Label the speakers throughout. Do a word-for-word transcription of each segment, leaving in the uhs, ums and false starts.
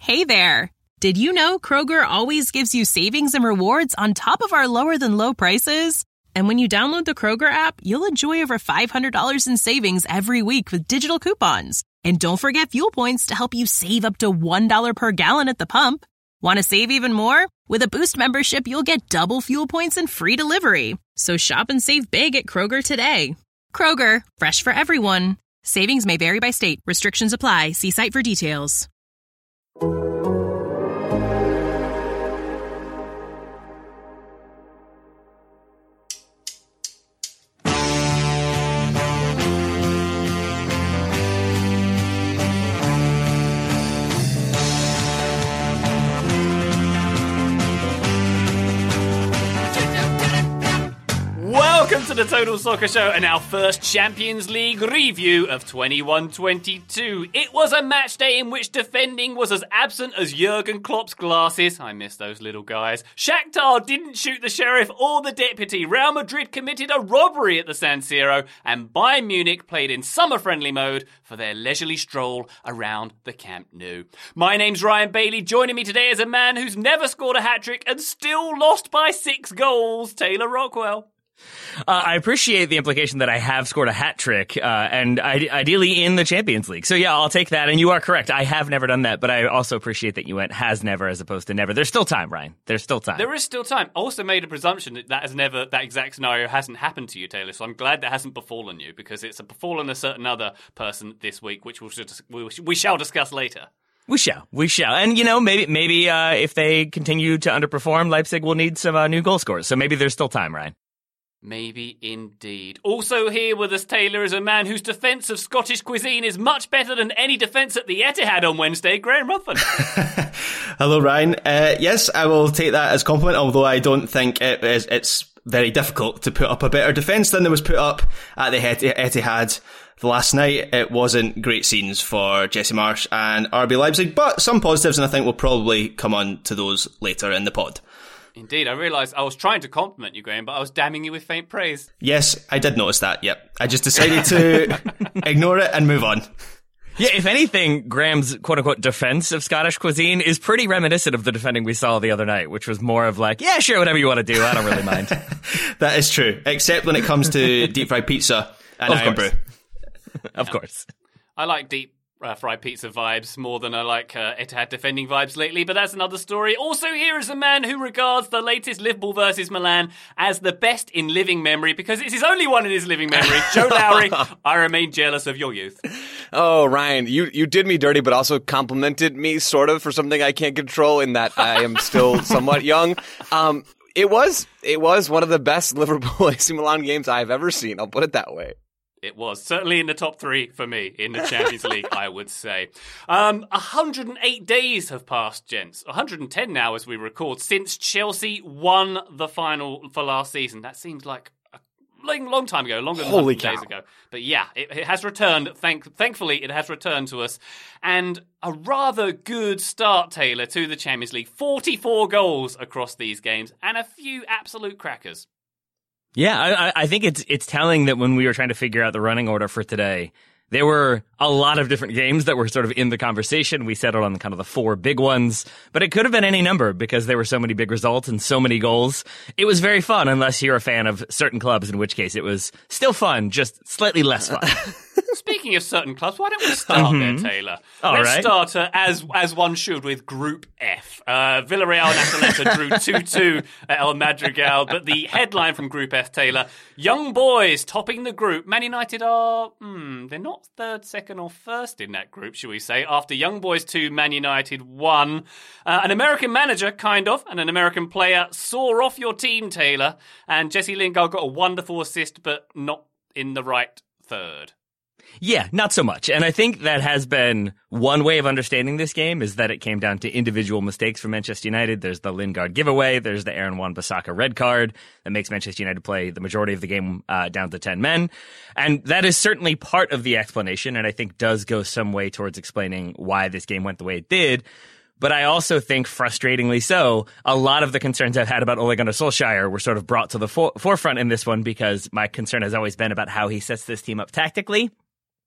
Speaker 1: Hey there! Did you know Kroger always gives you savings and rewards on top of our lower-than-low prices? And when you download the Kroger app, you'll enjoy over five hundred dollars in savings every week with digital coupons. And don't forget fuel points to help you save up to one dollar per gallon at the pump. Want to save even more? With a Boost membership, you'll get double fuel points and free delivery. So shop and save big at Kroger today. Kroger, fresh for everyone. Savings may vary by state. Restrictions apply. See site for details.
Speaker 2: Welcome to the Total Soccer Show and our first Champions League review of twenty-one twenty-two. It was a match day in which defending was as absent as Jurgen Klopp's glasses. I miss those little guys. Shakhtar didn't shoot the sheriff or the deputy. Real Madrid committed a robbery at the San Siro, and Bayern Munich played in summer-friendly mode for their leisurely stroll around the Camp Nou. My name's Ryan Bailey. Joining me today is a man who's never scored a hat-trick and still lost by six goals, Taylor Rockwell.
Speaker 3: Uh, I appreciate the implication that I have scored a hat trick, uh, and I- ideally in the Champions League. So yeah, I'll take that. And you are correct. I have never done that, but I also appreciate that you went has never as opposed to never. There's still time, Ryan. There's still time.
Speaker 2: There is still time. I also made a presumption that that has never, that exact scenario hasn't happened to you, Taylor. So I'm glad that hasn't befallen you, because it's befallen a certain other person this week, which we'll, we'll, we shall discuss later.
Speaker 3: We shall. We shall. And, you know, maybe maybe uh, if they continue to underperform, Leipzig will need some uh, new goal scorers. So maybe there's still time, Ryan.
Speaker 2: Maybe indeed. Also here with us, Taylor, is a man whose defence of Scottish cuisine is much better than any defence at the Etihad on Wednesday, Graham Ruffin.
Speaker 4: Hello, Ryan. Uh, yes, I will take that as compliment, although I don't think it is, it's very difficult to put up a better defence than there was put up at the Etihad last night. It wasn't great scenes for Jesse Marsch and R B Leipzig, but some positives, and I think we'll probably come on to those later in the pod.
Speaker 2: Indeed, I realised I was trying to compliment you, Graham, but I was damning you with faint praise.
Speaker 4: Yes, I did notice that, yep. I just decided to ignore it and move on.
Speaker 3: Yeah, if anything, Graham's quote-unquote defense of Scottish cuisine is pretty reminiscent of the defending we saw the other night, which was more of like, yeah, sure, whatever you want to do, I don't really mind.
Speaker 4: That is true, except when it comes to deep-fried pizza and
Speaker 3: of
Speaker 4: Iron
Speaker 3: course.
Speaker 4: Brew.
Speaker 3: Of
Speaker 2: Yeah.
Speaker 3: course.
Speaker 2: I like deep uh, fried pizza vibes more than I like uh, Etihad defending vibes lately, but that's another story. Also here is a man who regards the latest Liverpool versus Milan as the best in living memory, because it's his only one in his living memory. Joe Lowry, I remain jealous of your youth.
Speaker 5: Oh, Ryan, you, you did me dirty, but also complimented me sort of for something I can't control in that I am still somewhat young. Um, it was, it was one of the best Liverpool A C Milan games I've ever seen. I'll put it that way.
Speaker 2: It was. Certainly in the top three for me in the Champions League, I would say. Um, one hundred eight days have passed, gents. one hundred ten now as we record, since Chelsea won the final for last season. That seems like a long, long time ago, longer than
Speaker 5: Holy
Speaker 2: one hundred days
Speaker 5: cow.
Speaker 2: ago. But yeah, it, it has returned. Thank, thankfully, it has returned to us. And a rather good start, Taylor, to the Champions League. forty-four goals across these games and a few absolute crackers.
Speaker 3: Yeah, I, I think it's it's telling that when we were trying to figure out the running order for today, there were a lot of different games that were sort of in the conversation. We settled on kind of the four big ones, but it could have been any number because there were so many big results and so many goals. It was very fun, unless you're a fan of certain clubs, in which case it was still fun, just slightly less fun.
Speaker 2: Speaking of certain clubs, why don't we start
Speaker 3: Mm-hmm.
Speaker 2: there, Taylor?
Speaker 3: All
Speaker 2: Let's
Speaker 3: right.
Speaker 2: start uh, as as one should with Group F. Uh, Villarreal and Atalanta drew two two at El Madrigal, but the headline from Group F, Taylor, young boys topping the group. Man United are, hmm, they're not third, second or first in that group, shall we say, after Young Boys two, Man United one. Uh, an American manager, kind of, and an American player saw off your team, Taylor, and Jesse Lingard got a wonderful assist, but not in the right third.
Speaker 3: Yeah, not so much. And I think that has been one way of understanding this game, is that it came down to individual mistakes from Manchester United. There's the Lingard giveaway. There's the Aaron Wan-Bissaka red card that makes Manchester United play the majority of the game uh, down to ten men. And that is certainly part of the explanation, and I think does go some way towards explaining why this game went the way it did. But I also think, frustratingly so, a lot of the concerns I've had about Ole Gunnar Solskjaer were sort of brought to the for- forefront in this one, because my concern has always been about how he sets this team up tactically.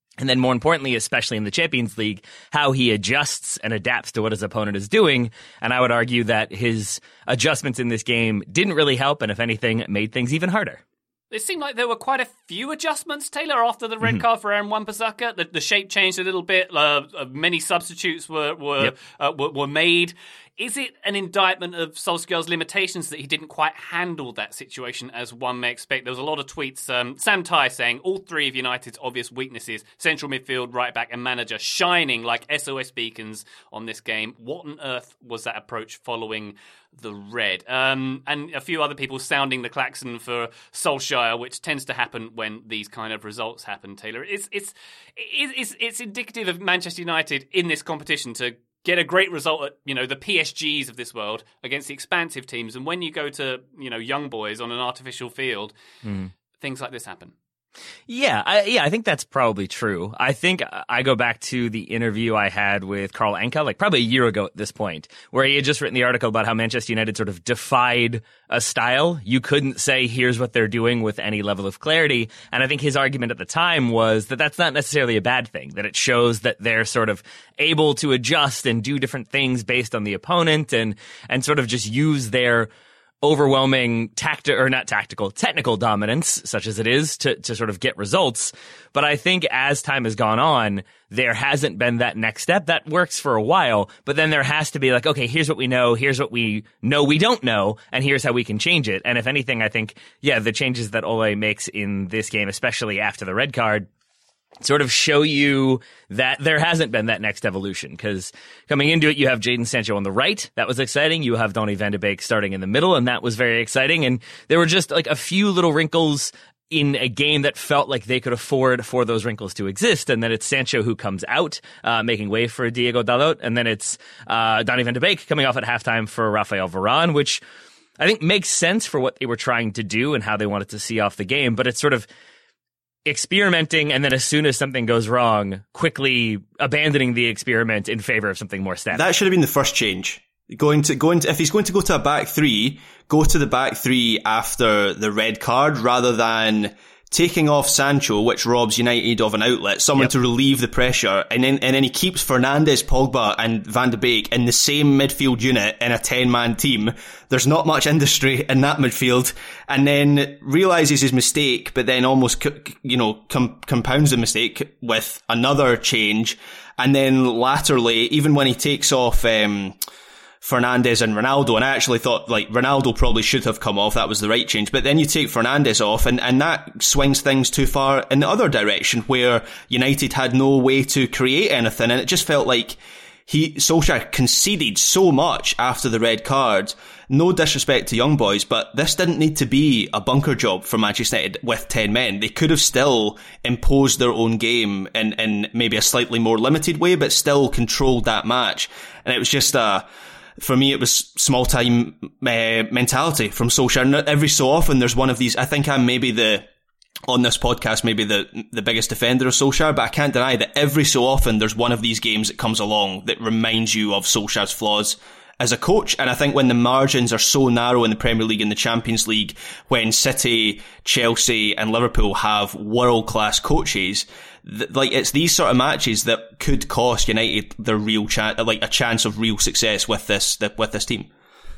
Speaker 3: And then more importantly, especially in the Champions League, how he adjusts and adapts to what his opponent is doing. And I would argue that his adjustments in this game didn't really help, and if anything, made things even harder.
Speaker 2: It seemed like there were quite a few adjustments, Taylor, after the red mm-hmm. card for Aaron Wan-Bissaka. The, the shape changed a little bit. Uh, many substitutes were were, yep. uh, were were made. Is it an indictment of Solskjaer's limitations that he didn't quite handle that situation as one may expect? There was a lot of tweets. Um, Sam Tighe saying all three of United's obvious weaknesses, central midfield, right back and manager, shining like S O S beacons on this game. What on earth was that approach following the red? Um, and a few other people sounding the klaxon for Solskjaer, which tends to happen when these kind of results happen, Taylor. It's, it's, it's, it's indicative of Manchester United in this competition to get a great result at, you know, the P S Gs of this world against the expansive teams. And when you go to, you know, young boys on an artificial field, mm. things like this happen.
Speaker 3: Yeah, I, yeah, I think that's probably true. I think I go back to the interview I had with Carl Anka, like probably a year ago at this point, where he had just written the article about how Manchester United sort of defied a style. You couldn't say, here's what they're doing with any level of clarity. And I think his argument at the time was that that's not necessarily a bad thing, that it shows that they're sort of able to adjust and do different things based on the opponent and, and sort of just use their overwhelming tacti- or not tactical, technical dominance, such as it is, to, to sort of get results. But I think as time has gone on, there hasn't been that next step. That works for a while, but then there has to be like, okay, here's what we know, here's what we know we don't know, and here's how we can change it. And if anything, I think, yeah, the changes that Ole makes in this game, especially after the red card, sort of show you that there hasn't been that next evolution, because coming into it, you have Jadon Sancho on the right. That was exciting. You have Donny van de Beek starting in the middle, and that was very exciting. And there were just like a few little wrinkles in a game that felt like they could afford for those wrinkles to exist. And then it's Sancho who comes out, uh, making way for Diego Dalot. And then it's uh, Donny van de Beek coming off at halftime for Rafael Varane, which I think makes sense for what they were trying to do and how they wanted to see off the game. But it's sort of experimenting, and then as soon as something goes wrong, quickly abandoning the experiment in favor of something more static.
Speaker 4: That should have been the first change. Going to going to, if he's going to go to a back three, go to the back three after the red card rather than taking off Sancho, which robs United of an outlet, someone yep. to relieve the pressure, and then and then he keeps Fernandes, Pogba and Van de Beek in the same midfield unit in a ten-man team. There's not much industry in that midfield, and then realises his mistake, but then almost, you know, com- compounds the mistake with another change, and then laterally, even when he takes off um Fernandes and Ronaldo, and I actually thought like Ronaldo probably should have come off, that was the right change, but then you take Fernandes off and, and that swings things too far in the other direction where United had no way to create anything, and it just felt like he, Solskjaer conceded so much after the red card. No disrespect to young boys, but this didn't need to be a bunker job for Manchester United with ten men. They could have still imposed their own game in, in maybe a slightly more limited way, but still controlled that match. And it was just a, for me, it was small time uh, mentality from Solskjaer. Every so often, there's one of these. I think I'm maybe the, on this podcast, maybe the the biggest defender of Solskjaer, but I can't deny that every so often there's one of these games that comes along that reminds you of Solskjaer's flaws as a coach. And I think when the margins are so narrow in the Premier League and the Champions League, when City, Chelsea and Liverpool have world-class coaches, th- like it's these sort of matches that could cost United their real chance, like a chance of real success with this, with this team.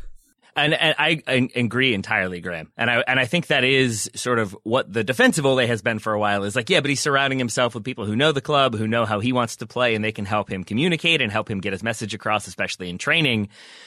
Speaker 3: And, and I, I agree entirely, Graham. And I and I think that is sort of what the defensive Ole has been for a while, is like, yeah, but he's surrounding himself with people who know the club, who know how he wants to play, and they can help him communicate and help him get his message across, especially in training.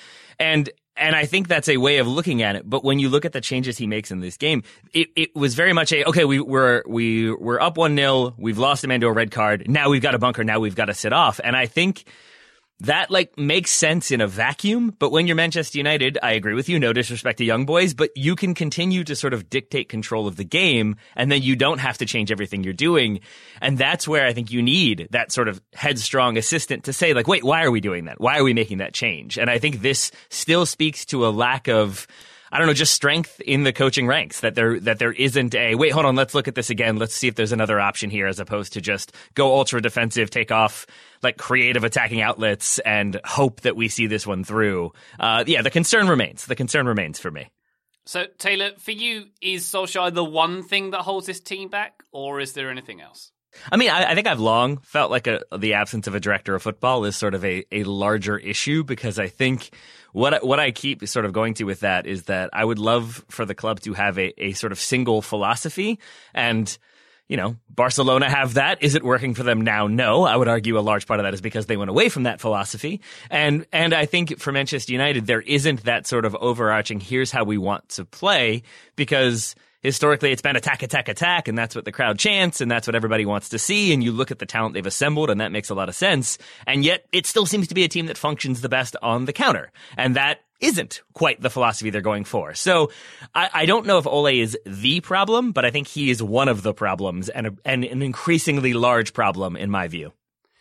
Speaker 3: And and I think that's a way of looking at it. But when you look at the changes he makes in this game, it, it was very much a, okay, we, we're we, we're up one nil, we've lost a man to a red card, now we've got a bunker, now we've got to sit off. And I think that like makes sense in a vacuum, but when you're Manchester United, I agree with you, no disrespect to young boys, but you can continue to sort of dictate control of the game, and then you don't have to change everything you're doing. And that's where I think you need that sort of headstrong assistant to say like, wait, why are we doing that? Why are we making that change? And I think this still speaks to a lack of, I don't know, just strength in the coaching ranks, that there that there isn't a, wait, hold on, let's look at this again, let's see if there's another option here, as opposed to just go ultra defensive, take off like creative attacking outlets and hope that we see this one through. Uh, yeah, the concern remains. The concern remains for me.
Speaker 2: So, Taylor, for you, is Solskjaer the one thing that holds this team back, or is there anything else?
Speaker 3: I mean, I, I think I've long felt like a, the absence of a director of football is sort of a, a larger issue, because I think what I, what I keep sort of going to with that is that I would love for the club to have a, a sort of single philosophy. And, you know, Barcelona have that. Is it working for them now? No. I would argue a large part of that is because they went away from that philosophy. And and I think for Manchester United, there isn't that sort of overarching, here's how we want to play, because historically, it's been attack, attack, attack, and that's what the crowd chants, and that's what everybody wants to see, and you look at the talent they've assembled, and that makes a lot of sense, and yet it still seems to be a team that functions the best on the counter, and that isn't quite the philosophy they're going for. So I, I don't know if Ole is the problem, but I think he is one of the problems, and, a, and an increasingly large problem in my view.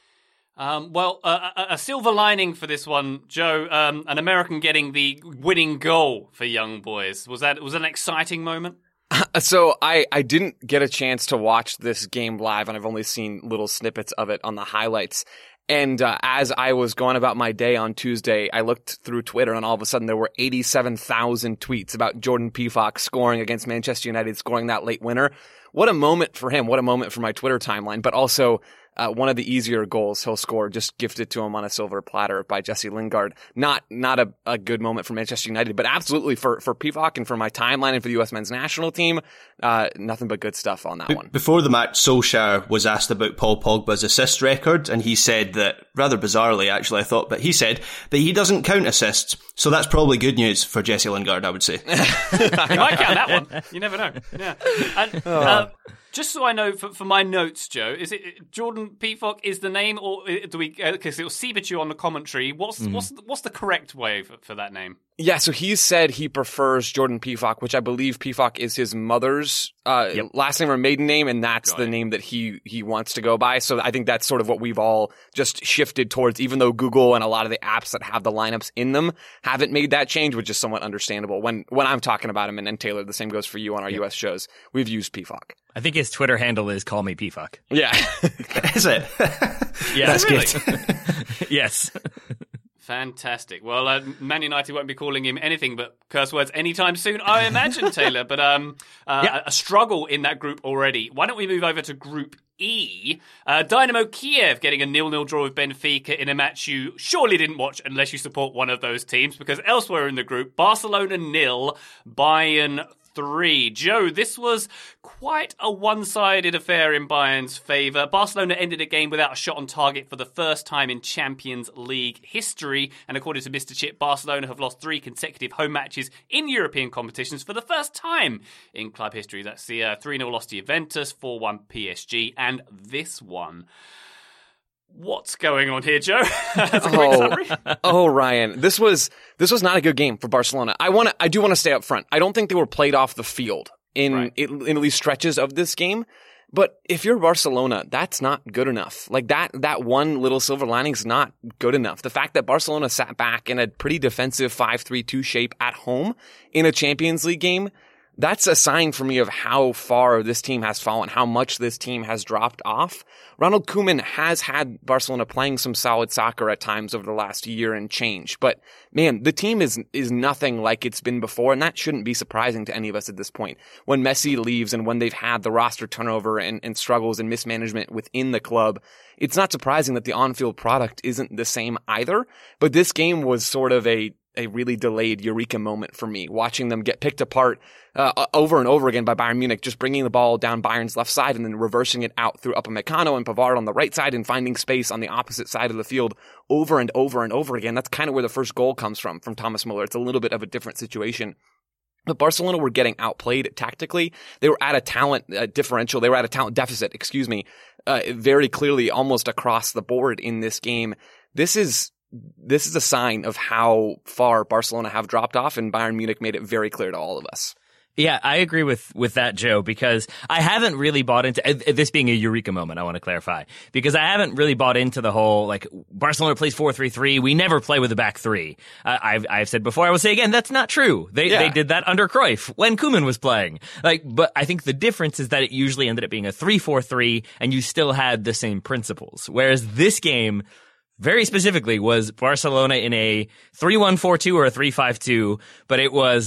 Speaker 2: Um, well, uh, a, a silver lining for this one, Joe, um, an American getting the winning goal for Young Boys. Was that was that an exciting moment?
Speaker 5: So I, I didn't get a chance to watch this game live, and I've only seen little snippets of it on the highlights. And uh, as I was going about my day on Tuesday, I looked through Twitter, and all of a sudden there were eighty-seven thousand tweets about Jordan Pefok scoring against Manchester United, scoring that late winner. What a moment for him. What a moment for my Twitter timeline. But also uh, one of the easier goals he'll score, just gifted to him on a silver platter by Jesse Lingard. Not not a, a good moment for Manchester United, but absolutely for, for Pefok and for my timeline and for the U S men's national team, uh, nothing but good stuff on that
Speaker 4: B-
Speaker 5: one.
Speaker 4: Before the match, Solskjaer was asked about Paul Pogba's assist record, and he said that, rather bizarrely actually, I thought, but he said that he doesn't count assists, so that's probably good news for Jesse Lingard, I would say.
Speaker 2: You might count that one. You never know. Yeah. And,
Speaker 5: Oh.
Speaker 2: uh, just so I know, for, for my notes, Joe, is it Jordan Pefok is the name, or do we? Because uh, it was Sibichu on the commentary. What's mm. what's what's the correct way for, for that name?
Speaker 5: Yeah, so he said he prefers Jordan Pefok, which I believe Pefok is his mother's uh, yep. last name or maiden name, and that's Got the it. name that he he wants to go by. So I think that's sort of what we've all just shifted towards, even though Google and a lot of the apps that have the lineups in them haven't made that change, which is somewhat understandable. When when I'm talking about him, and, and Taylor, the same goes for you on our yep. U S shows, we've used Pefok.
Speaker 3: I think his Twitter handle is call me Pefok.
Speaker 5: Yeah.
Speaker 4: Is it?
Speaker 3: Yeah,
Speaker 2: that's
Speaker 3: really?
Speaker 2: good.
Speaker 3: Yes.
Speaker 2: Fantastic. Well, uh, Man United won't be calling him anything but curse words anytime soon, I imagine, Taylor. But um, uh, yeah. a, a struggle in that group already. Why don't we move over to Group E? Uh, Dynamo Kiev getting a nil-nil draw with Benfica in a match you surely didn't watch unless you support one of those teams, because elsewhere in the group, Barcelona nil, Bayern three. Joe, this was quite a one-sided affair in Bayern's favour. Barcelona ended a game without a shot on target for the first time in Champions League history, and according to Mister Chip, Barcelona have lost three consecutive home matches in European competitions for the first time in club history. That's the uh, three nil loss to Juventus, four one P S G, and this one. What's going on here, Joe? That's a quick
Speaker 5: oh,
Speaker 2: summary.
Speaker 5: oh, Ryan, this was this was not a good game for Barcelona. I want to, I do want to stay up front. I don't think they were played off the field in,
Speaker 2: right.
Speaker 5: in in at least stretches of this game. But if you're Barcelona, that's not good enough. Like that that one little silver lining is not good enough. The fact that Barcelona sat back in a pretty defensive five three two shape at home in a Champions League game, that's a sign for me of how far this team has fallen, how much this team has dropped off. Ronald Koeman has had Barcelona playing some solid soccer at times over the last year and change. But man, the team is is nothing like it's been before, and that shouldn't be surprising to any of us at this point. When Messi leaves and when they've had the roster turnover and, and struggles and mismanagement within the club, it's not surprising that the on-field product isn't the same either. But this game was sort of a a really delayed eureka moment for me, watching them get picked apart uh, over and over again by Bayern Munich, just bringing the ball down Bayern's left side and then reversing it out through Upamecano and Pavard on the right side and finding space on the opposite side of the field over and over and over again. That's kind of where the first goal comes from, from Thomas Muller. It's a little bit of a different situation. But Barcelona were getting outplayed tactically. They were at a talent uh, differential. They were at a talent deficit, excuse me, uh, very clearly almost across the board in this game. This is This is a sign of how far Barcelona have dropped off, and Bayern Munich made it very clear to all of us.
Speaker 3: Yeah, I agree with, with that, Joe, because I haven't really bought into uh, this being a eureka moment. I want to clarify, because I haven't really bought into the whole, like, Barcelona plays four three three. We never play with a back three. Uh, I've, I've said before, I will say again, that's not true. They, yeah. they did that under Cruyff when Koeman was playing. Like, but I think the difference is that it usually ended up being a three four three and you still had the same principles. Whereas this game, very specifically, was Barcelona in a three one four two or a three five two, but it was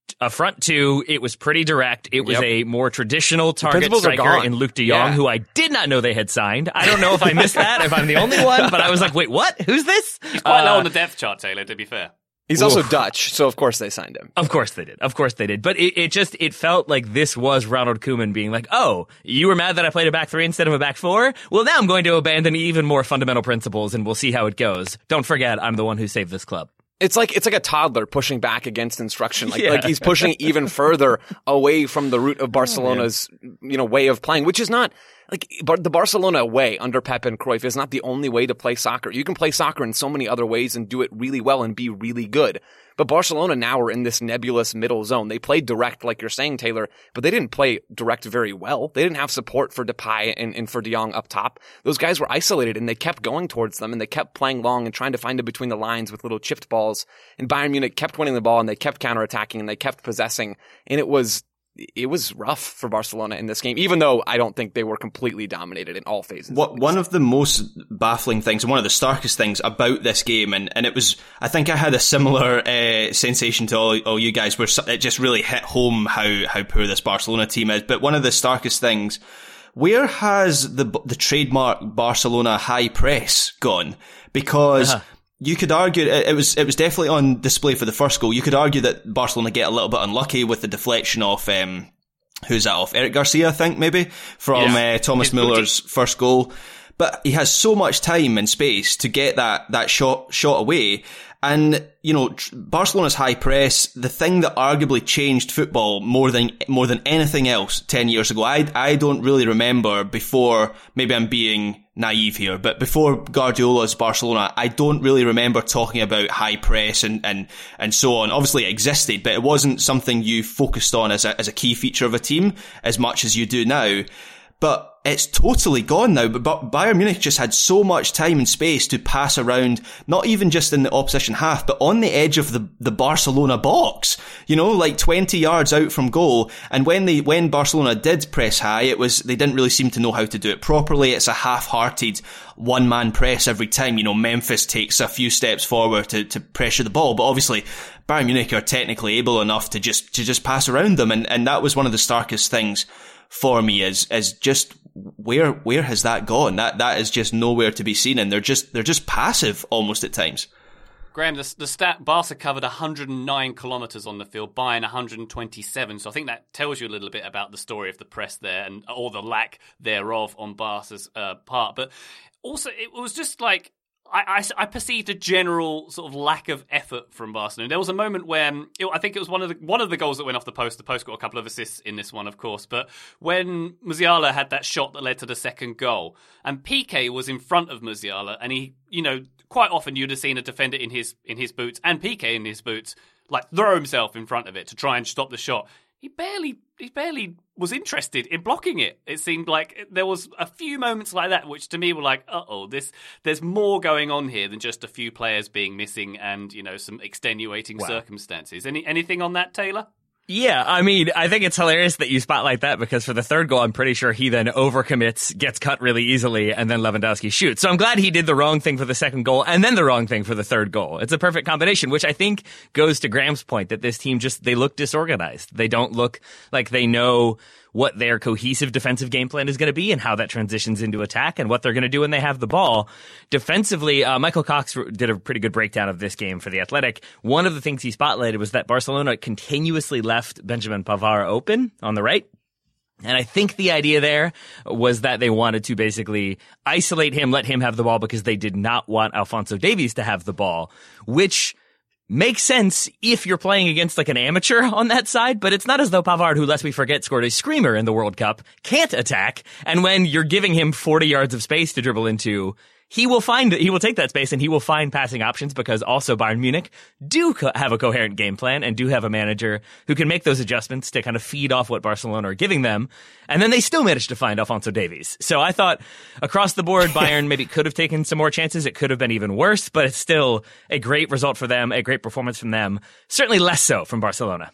Speaker 3: a front two. It was pretty direct. It was
Speaker 5: Yep.
Speaker 3: a more traditional target
Speaker 5: principals are
Speaker 3: striker
Speaker 5: gone.
Speaker 3: in Luke de Jong,
Speaker 5: Yeah.
Speaker 3: who I did not know they had signed. I don't know if I missed that, if I'm the only one, but I was like, wait, what? Who's this?
Speaker 2: He's quite low
Speaker 3: Uh,
Speaker 2: on the depth chart, Taylor, to be fair.
Speaker 5: He's also Dutch, so of course they signed him.
Speaker 3: Of course they did. Of course they did. But it, it just, it felt like this was Ronald Koeman being like, oh, you were mad that I played a back three instead of a back four? Well, now I'm going to abandon even more fundamental principles and we'll see how it goes. Don't forget, I'm the one who saved this club.
Speaker 5: It's like it's like a toddler pushing back against instruction. Like
Speaker 3: Yeah.
Speaker 5: like he's pushing even further away from the root of Barcelona's you know way of playing, which is not like Bar- the Barcelona way under Pep and Cruyff is not the only way to play soccer. You can play soccer in so many other ways and do it really well and be really good. But Barcelona now are in this nebulous middle zone. They played direct, like you're saying, Taylor, but they didn't play direct very well. They didn't have support for Depay and, and for De Jong up top. Those guys were isolated and they kept going towards them and they kept playing long and trying to find it between the lines with little chipped balls. And Bayern Munich kept winning the ball and they kept counterattacking and they kept possessing. And it was it was rough for Barcelona in this game, even though I don't think they were completely dominated in all phases.
Speaker 4: What, one of the most baffling things and one of the starkest things about this game, and, and it was, I think I had a similar uh, sensation to all, all you guys, where it just really hit home how, how poor this Barcelona team is. But one of the starkest things, where has the the trademark Barcelona high press gone? Because uh-huh. you could argue it, it was it was definitely on display for the first goal. You could argue that Barcelona get a little bit unlucky with the deflection of um, who's that off? Eric Garcia, I think maybe from yeah. uh, Thomas His Muller's booty. first goal. But he has so much time and space to get that that shot shot away. And, you know, Barcelona's high press, the thing that arguably changed football more than more than anything else ten years ago. I I don't really remember before, maybe I'm being naive here, but before Guardiola's Barcelona, I don't really remember talking about high press and, and, and so on. Obviously it existed, but it wasn't something you focused on as a, as a key feature of a team as much as you do now. But it's totally gone now. But Bayern Munich just had so much time and space to pass around, not even just in the opposition half, but on the edge of the, the Barcelona box, you know, like twenty yards out from goal. And when they, when Barcelona did press high, it was, they didn't really seem to know how to do it properly. It's a half-hearted one-man press every time. You know, Memphis takes a few steps forward to, to pressure the ball, but obviously Bayern Munich are technically able enough to just, to just pass around them. And, and that was one of the starkest things for me is, is just where, where has that gone? That, that is just nowhere to be seen. And they're just, they're just passive almost at times.
Speaker 2: Graham, the, the stat, Barca covered one hundred nine kilometres on the field, Bayern one hundred twenty-seven. So I think that tells you a little bit about the story of the press there and or the lack thereof on Barca's uh, part. But also, it was just like, I, I, I perceived a general sort of lack of effort from Barcelona. There was a moment when it, I think it was one of the one of the goals that went off the post. The post got a couple of assists in this one, of course. But when Musiala had that shot that led to the second goal, and Piqué was in front of Musiala, and he, you know, quite often you'd have seen a defender in his in his boots and Piqué in his boots, like throw himself in front of it to try and stop the shot. He barely, he barely was interested in blocking it. It seemed like there was a few moments like that, which to me were like, uh-oh, this, there's more going on here than just a few players being missing and, you know, some extenuating wow. circumstances. Any anything on that, Taylor?
Speaker 3: Yeah, I mean, I think it's hilarious that you spotlight that because for the third goal, I'm pretty sure he then overcommits, gets cut really easily, and then Lewandowski shoots. So I'm glad he did the wrong thing for the second goal and then the wrong thing for the third goal. It's a perfect combination, which I think goes to Graham's point that this team just, they look disorganized. They don't look like they know what their cohesive defensive game plan is going to be and how that transitions into attack and what they're going to do when they have the ball. Defensively, uh, Michael Cox did a pretty good breakdown of this game for The Athletic. One of the things he spotlighted was that Barcelona continuously left Benjamin Pavard open on the right. And I think the idea there was that they wanted to basically isolate him, let him have the ball because they did not want Alphonso Davies to have the ball, which makes sense if you're playing against like an amateur on that side, but it's not as though Pavard, who lest we forget scored a screamer in the World Cup, can't attack. And when you're giving him forty yards of space to dribble into, he will find, he will take that space and he will find passing options because also Bayern Munich do co- have a coherent game plan and do have a manager who can make those adjustments to kind of feed off what Barcelona are giving them. And then they still managed to find Alphonso Davies. So I thought across the board, Bayern maybe could have taken some more chances. It could have been even worse, but it's still a great result for them, a great performance from them. Certainly less so from Barcelona.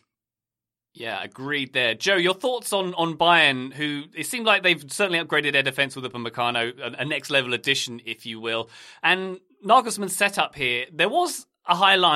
Speaker 2: Yeah, agreed there. Joe, your thoughts on, on Bayern, who it seemed like they've certainly upgraded their defence with Upamecano, a, a next-level addition, if you will. And Nagelsmann's setup here, there was a high line,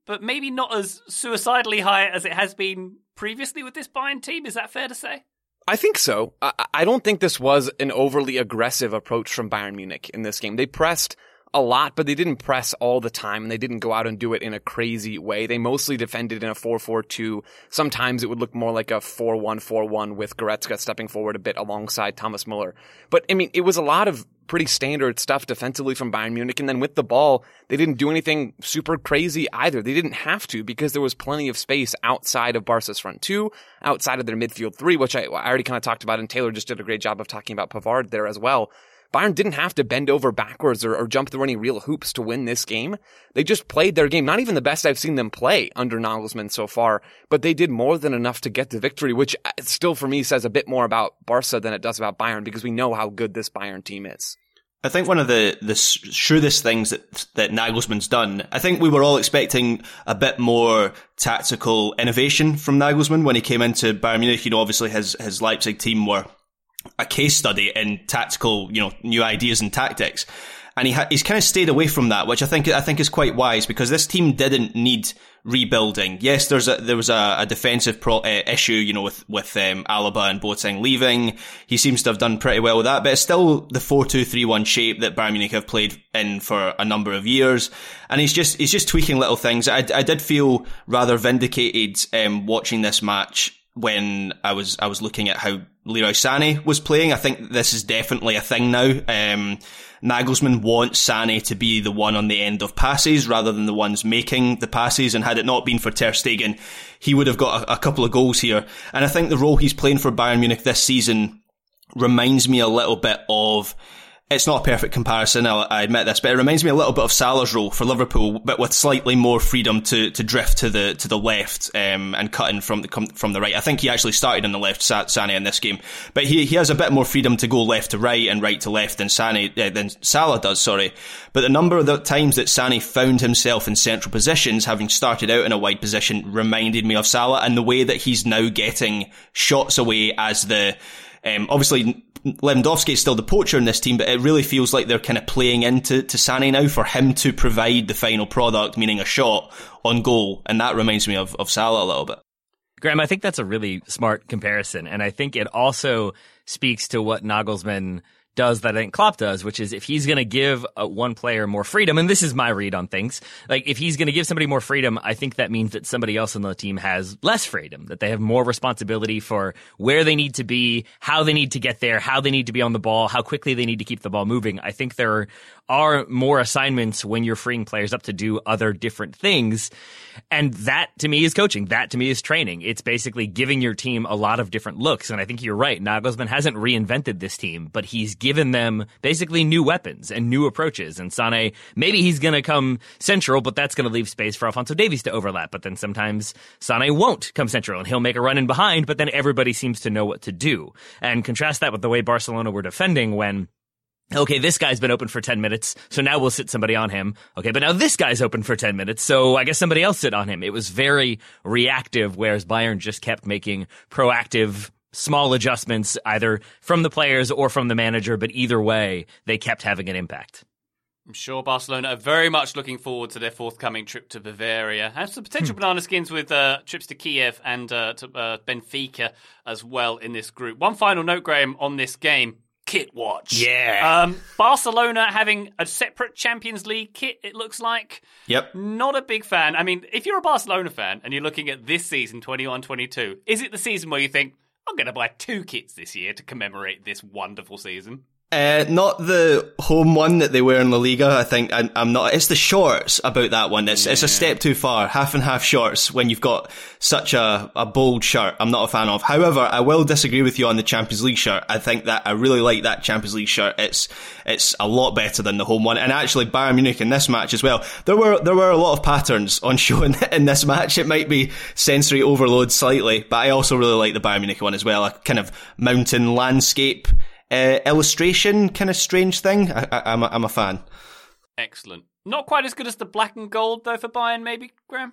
Speaker 2: but maybe not as suicidally high as it has been previously with this Bayern team. Is that fair to say?
Speaker 5: I think so. I, I don't think this was an overly aggressive approach from Bayern Munich in this game. They pressed a lot, but they didn't press all the time, and they didn't go out and do it in a crazy way. They mostly defended in a four four two. Sometimes it would look more like a four one four one with Goretzka stepping forward a bit alongside Thomas Müller. But, I mean, it was a lot of pretty standard stuff defensively from Bayern Munich, and then with the ball, they didn't do anything super crazy either. They didn't have to, because there was plenty of space outside of Barca's front two, outside of their midfield three, which I, I already kind of talked about, and Taylor just did a great job of talking about Pavard there as well. Bayern didn't have to bend over backwards or, or jump through any real hoops to win this game. They just played their game. Not even the best I've seen them play under Nagelsmann so far, but they did more than enough to get the victory, which still for me says a bit more about Barca than it does about Bayern, because we know how good this Bayern team is.
Speaker 4: I think one of the, the shrewdest things that, that Nagelsmann's done, I think we were all expecting a bit more tactical innovation from Nagelsmann when he came into Bayern Munich. You know, obviously his, his Leipzig team were a case study in tactical, you know, new ideas and tactics. And he ha- he's kind of stayed away from that, which I think I think is quite wise, because this team didn't need rebuilding. Yes, there's a there was a, a defensive pro- uh, issue, you know, with with um, Alaba and Boateng leaving. He seems to have done pretty well with that, but it's still the four two three one shape that Bayern Munich have played in for a number of years. And he's just he's just tweaking little things. I, I did feel rather vindicated um, watching this match when I was I was looking at how Leroy Sané was playing. I think this is definitely a thing now. Um, Nagelsmann wants Sané to be the one on the end of passes rather than the ones making the passes, and had it not been for Ter Stegen, he would have got a, a couple of goals here. And I think the role he's playing for Bayern Munich this season reminds me a little bit of, it's not a perfect comparison, I'll, I admit this, but it reminds me a little bit of Salah's role for Liverpool, but with slightly more freedom to, to drift to the to the left um, and cut in from the from the right. I think he actually started on the left, Sané, in this game, but he he has a bit more freedom to go left to right and right to left than Sané uh, than Salah does. Sorry, but the number of the times that Sané found himself in central positions, having started out in a wide position, reminded me of Salah, and the way that he's now getting shots away as the um, obviously. Lewandowski is still the poacher in this team, but it really feels like they're kind of playing into to Sané now for him to provide the final product, meaning a shot on goal, and that reminds me of, of Salah a little bit.
Speaker 3: Graham, I think that's a really smart comparison, and I think it also speaks to what Nagelsmann does that I think Klopp does, which is if he's going to give a, one player more freedom, and this is my read on things, like if he's going to give somebody more freedom, I think that means that somebody else on the team has less freedom, that they have more responsibility for where they need to be, how they need to get there, how they need to be on the ball, how quickly they need to keep the ball moving. I think there are more assignments when you're freeing players up to do other different things. And that to me is coaching. That to me is training. It's basically giving your team a lot of different looks. And I think you're right. Nagelsmann hasn't reinvented this team, but he's given them basically new weapons and new approaches. And Sané, maybe he's going to come central, but that's going to leave space for Alphonso Davies to overlap. But then sometimes Sané won't come central and he'll make a run in behind, but then everybody seems to know what to do. And contrast that with the way Barcelona were defending when, okay, this guy's been open for ten minutes, so now we'll sit somebody on him. Okay, but now this guy's open for ten minutes, so I guess somebody else sit on him. It was very reactive, whereas Bayern just kept making proactive, small adjustments, either from the players or from the manager, but either way, they kept having an impact.
Speaker 2: I'm sure Barcelona are very much looking forward to their forthcoming trip to Bavaria. Have some potential hmm. banana skins with uh, trips to Kiev and uh, to uh, Benfica as well in this group. One final note, Graham, on this game. Kit watch.
Speaker 3: Yeah.
Speaker 2: Um, Barcelona having a separate Champions League kit, it looks like.
Speaker 4: Yep.
Speaker 2: Not a big fan. I mean, if you're a Barcelona fan and you're looking at this season, twenty-one twenty-two, is it the season where you think, I'm going to buy two kits this year to commemorate this wonderful season?
Speaker 4: Uh, not the home one that they wear in La Liga. I think I'm, I'm not. It's the shorts about that one. It's, yeah. it's a step too far. Half and half shorts when you've got such a, a bold shirt. I'm not a fan of. However, I will disagree with you on the Champions League shirt. I think that I really like that Champions League shirt. It's it's a lot better than the home one. And actually, Bayern Munich in this match as well. There were there were a lot of patterns on show in, in this match. It might be sensory overload slightly, but I also really like the Bayern Munich one as well. A kind of mountain landscape. Uh, illustration kind of strange thing. I, I, I'm, a, I'm a fan.
Speaker 2: Excellent. Not quite as good as the black and gold though for Bayern, maybe, Graham?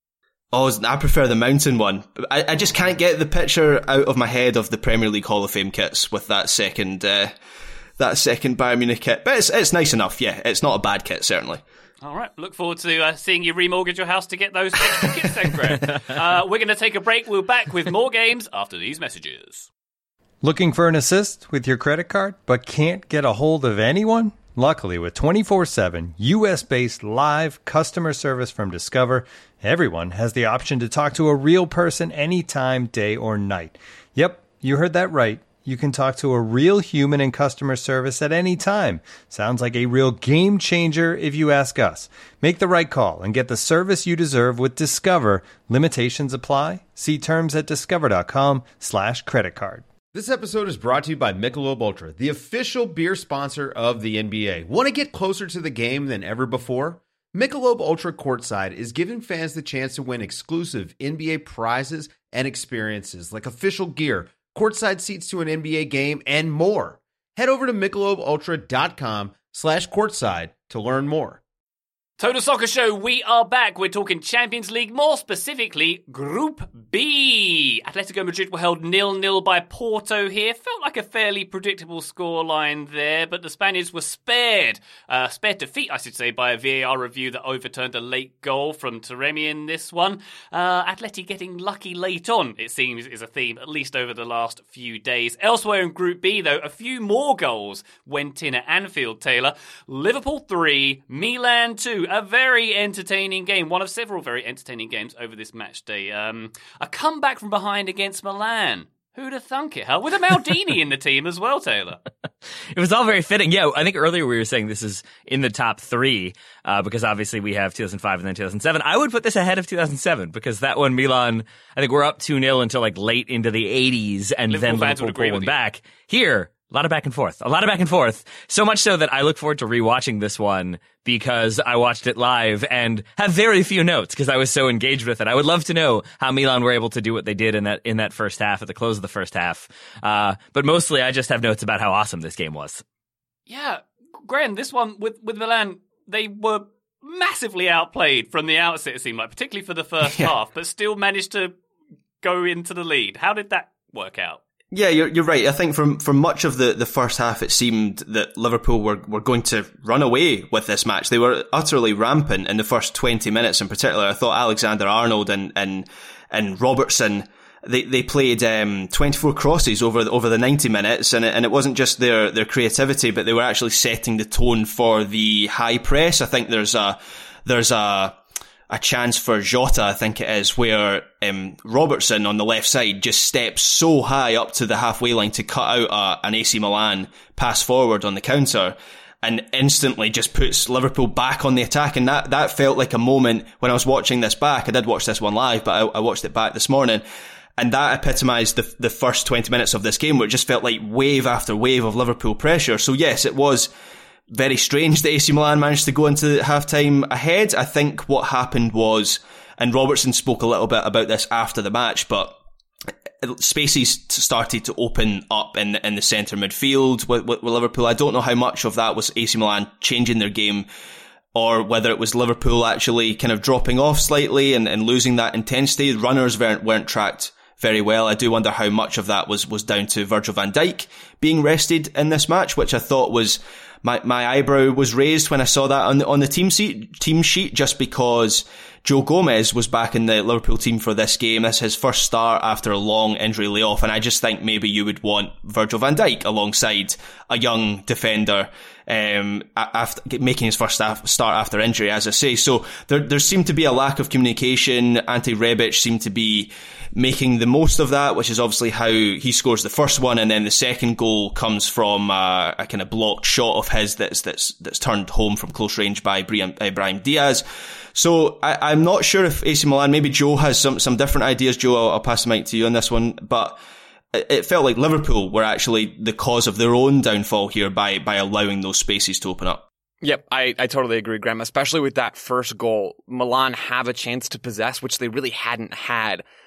Speaker 4: Oh, I prefer the mountain one. I, I just can't get the picture out of my head of the Premier League Hall of Fame kits with that second uh, that second Bayern Munich kit. But it's it's nice enough. Yeah, it's not a bad kit certainly.
Speaker 2: All right. Look forward to uh, seeing you remortgage your house to get those extra kits then, Greg. Uh, we're going to take a break. We'll be back with more games after these messages.
Speaker 6: Looking for an assist with your credit card, but can't get a hold of anyone? Luckily, with twenty-four seven U S-based live customer service from Discover, everyone has the option to talk to a real person anytime, day or night. Yep, you heard that right. You can talk to a real human in customer service at any time. Sounds like a real game changer if you ask us. Make the right call and get the service you deserve with Discover. Limitations apply. See terms at discover.com slash credit card.
Speaker 7: This episode is brought to you by Michelob Ultra, the official beer sponsor of the N B A. Want to get closer to the game than ever before? Michelob Ultra Courtside is giving fans the chance to win exclusive N B A prizes and experiences like official gear, courtside seats to an N B A game, and more. Head over to michelobultra.com slash courtside to learn more.
Speaker 2: Total Soccer Show, we are back. We're talking Champions League, more specifically Group B. Atletico Madrid were held nil nil by Porto here. Felt like a fairly predictable scoreline there, but the Spaniards were spared. Uh, spared defeat, I should say, by a V A R review that overturned a late goal from Taremi in this one. Uh, Atleti getting lucky late on, it seems, is a theme, at least over the last few days. Elsewhere in Group B, though, a few more goals went in at Anfield, Taylor. Liverpool three, Milan two. A very entertaining game, one of several very entertaining games over this match day. Um, a comeback from behind against Milan. Who'd have thunk it, huh? With a Maldini in the team as well, Taylor.
Speaker 3: It was all very fitting. Yeah, I think earlier we were saying this is in the top three uh, because obviously we have two thousand five and then two thousand seven. I would put this ahead of two thousand seven because that one, Milan, I think we're up two nil until like late into the eighties and
Speaker 2: Liverpool
Speaker 3: then Liverpool pull one back. Here, a lot of back and forth. A lot of back and forth. So much so that I look forward to rewatching this one because I watched it live and have very few notes because I was so engaged with it. I would love to know how Milan were able to do what they did in that in that first half, at the close of the first half. Uh, but mostly I just have notes about how awesome this game was.
Speaker 2: Yeah, Graham, this one with, with Milan, they were massively outplayed from the outset, it seemed like, particularly for the first yeah. half, but still managed to go into the lead. How did that work out?
Speaker 4: Yeah, you're you're right. I think from from much of the, the first half, it seemed that Liverpool were, were going to run away with this match. They were utterly rampant in the first twenty minutes in particular. I thought Alexander-Arnold and and and Robertson, they they played um, twenty-four crosses over the, over the ninety minutes, and it, and it wasn't just their their creativity, but they were actually setting the tone for the high press. I think there's a there's a a chance for Jota, I think it is, where um, Robertson on the left side just steps so high up to the halfway line to cut out a, an A C Milan pass forward on the counter and instantly just puts Liverpool back on the attack. And that, that felt like a moment when I was watching this back. I did watch this one live, but I, I watched it back this morning. And that epitomised the, the first twenty minutes of this game, where it just felt like wave after wave of Liverpool pressure. So yes, it was very strange that A C Milan managed to go into half-time ahead. I think what happened was, and Robertson spoke a little bit about this after the match, but spaces started to open up in the, in the centre midfield with, with, with Liverpool. I don't know how much of that was A C Milan changing their game or whether it was Liverpool actually kind of dropping off slightly and, and losing that intensity. The runners weren't, weren't tracked very well. I do wonder how much of that was, was down to Virgil van Dijk being rested in this match, which I thought was, my, my eyebrow was raised when I saw that on the, on the team sheet, team sheet, just because Joe Gomez was back in the Liverpool team for this game. This is his first start after a long injury layoff, and I just think maybe you would want Virgil van Dijk alongside a young defender, um, after making his first start after injury, as I say. So there, there seemed to be a lack of communication. Ante Rebic seemed to be making the most of that, which is obviously how he scores the first one, and then the second goal comes from uh, a kind of blocked shot of his that's that's that's turned home from close range by Brahim Diaz. So I, I'm not sure if A C Milan, maybe Joe has some some different ideas. Joe, I'll, I'll pass the mic to you on this one, but it felt like Liverpool were actually the cause of their own downfall here by by allowing those spaces to open up.
Speaker 5: Yep, I, I totally agree, Graham, especially with that first goal. Milan have a chance to possess, which they really hadn't had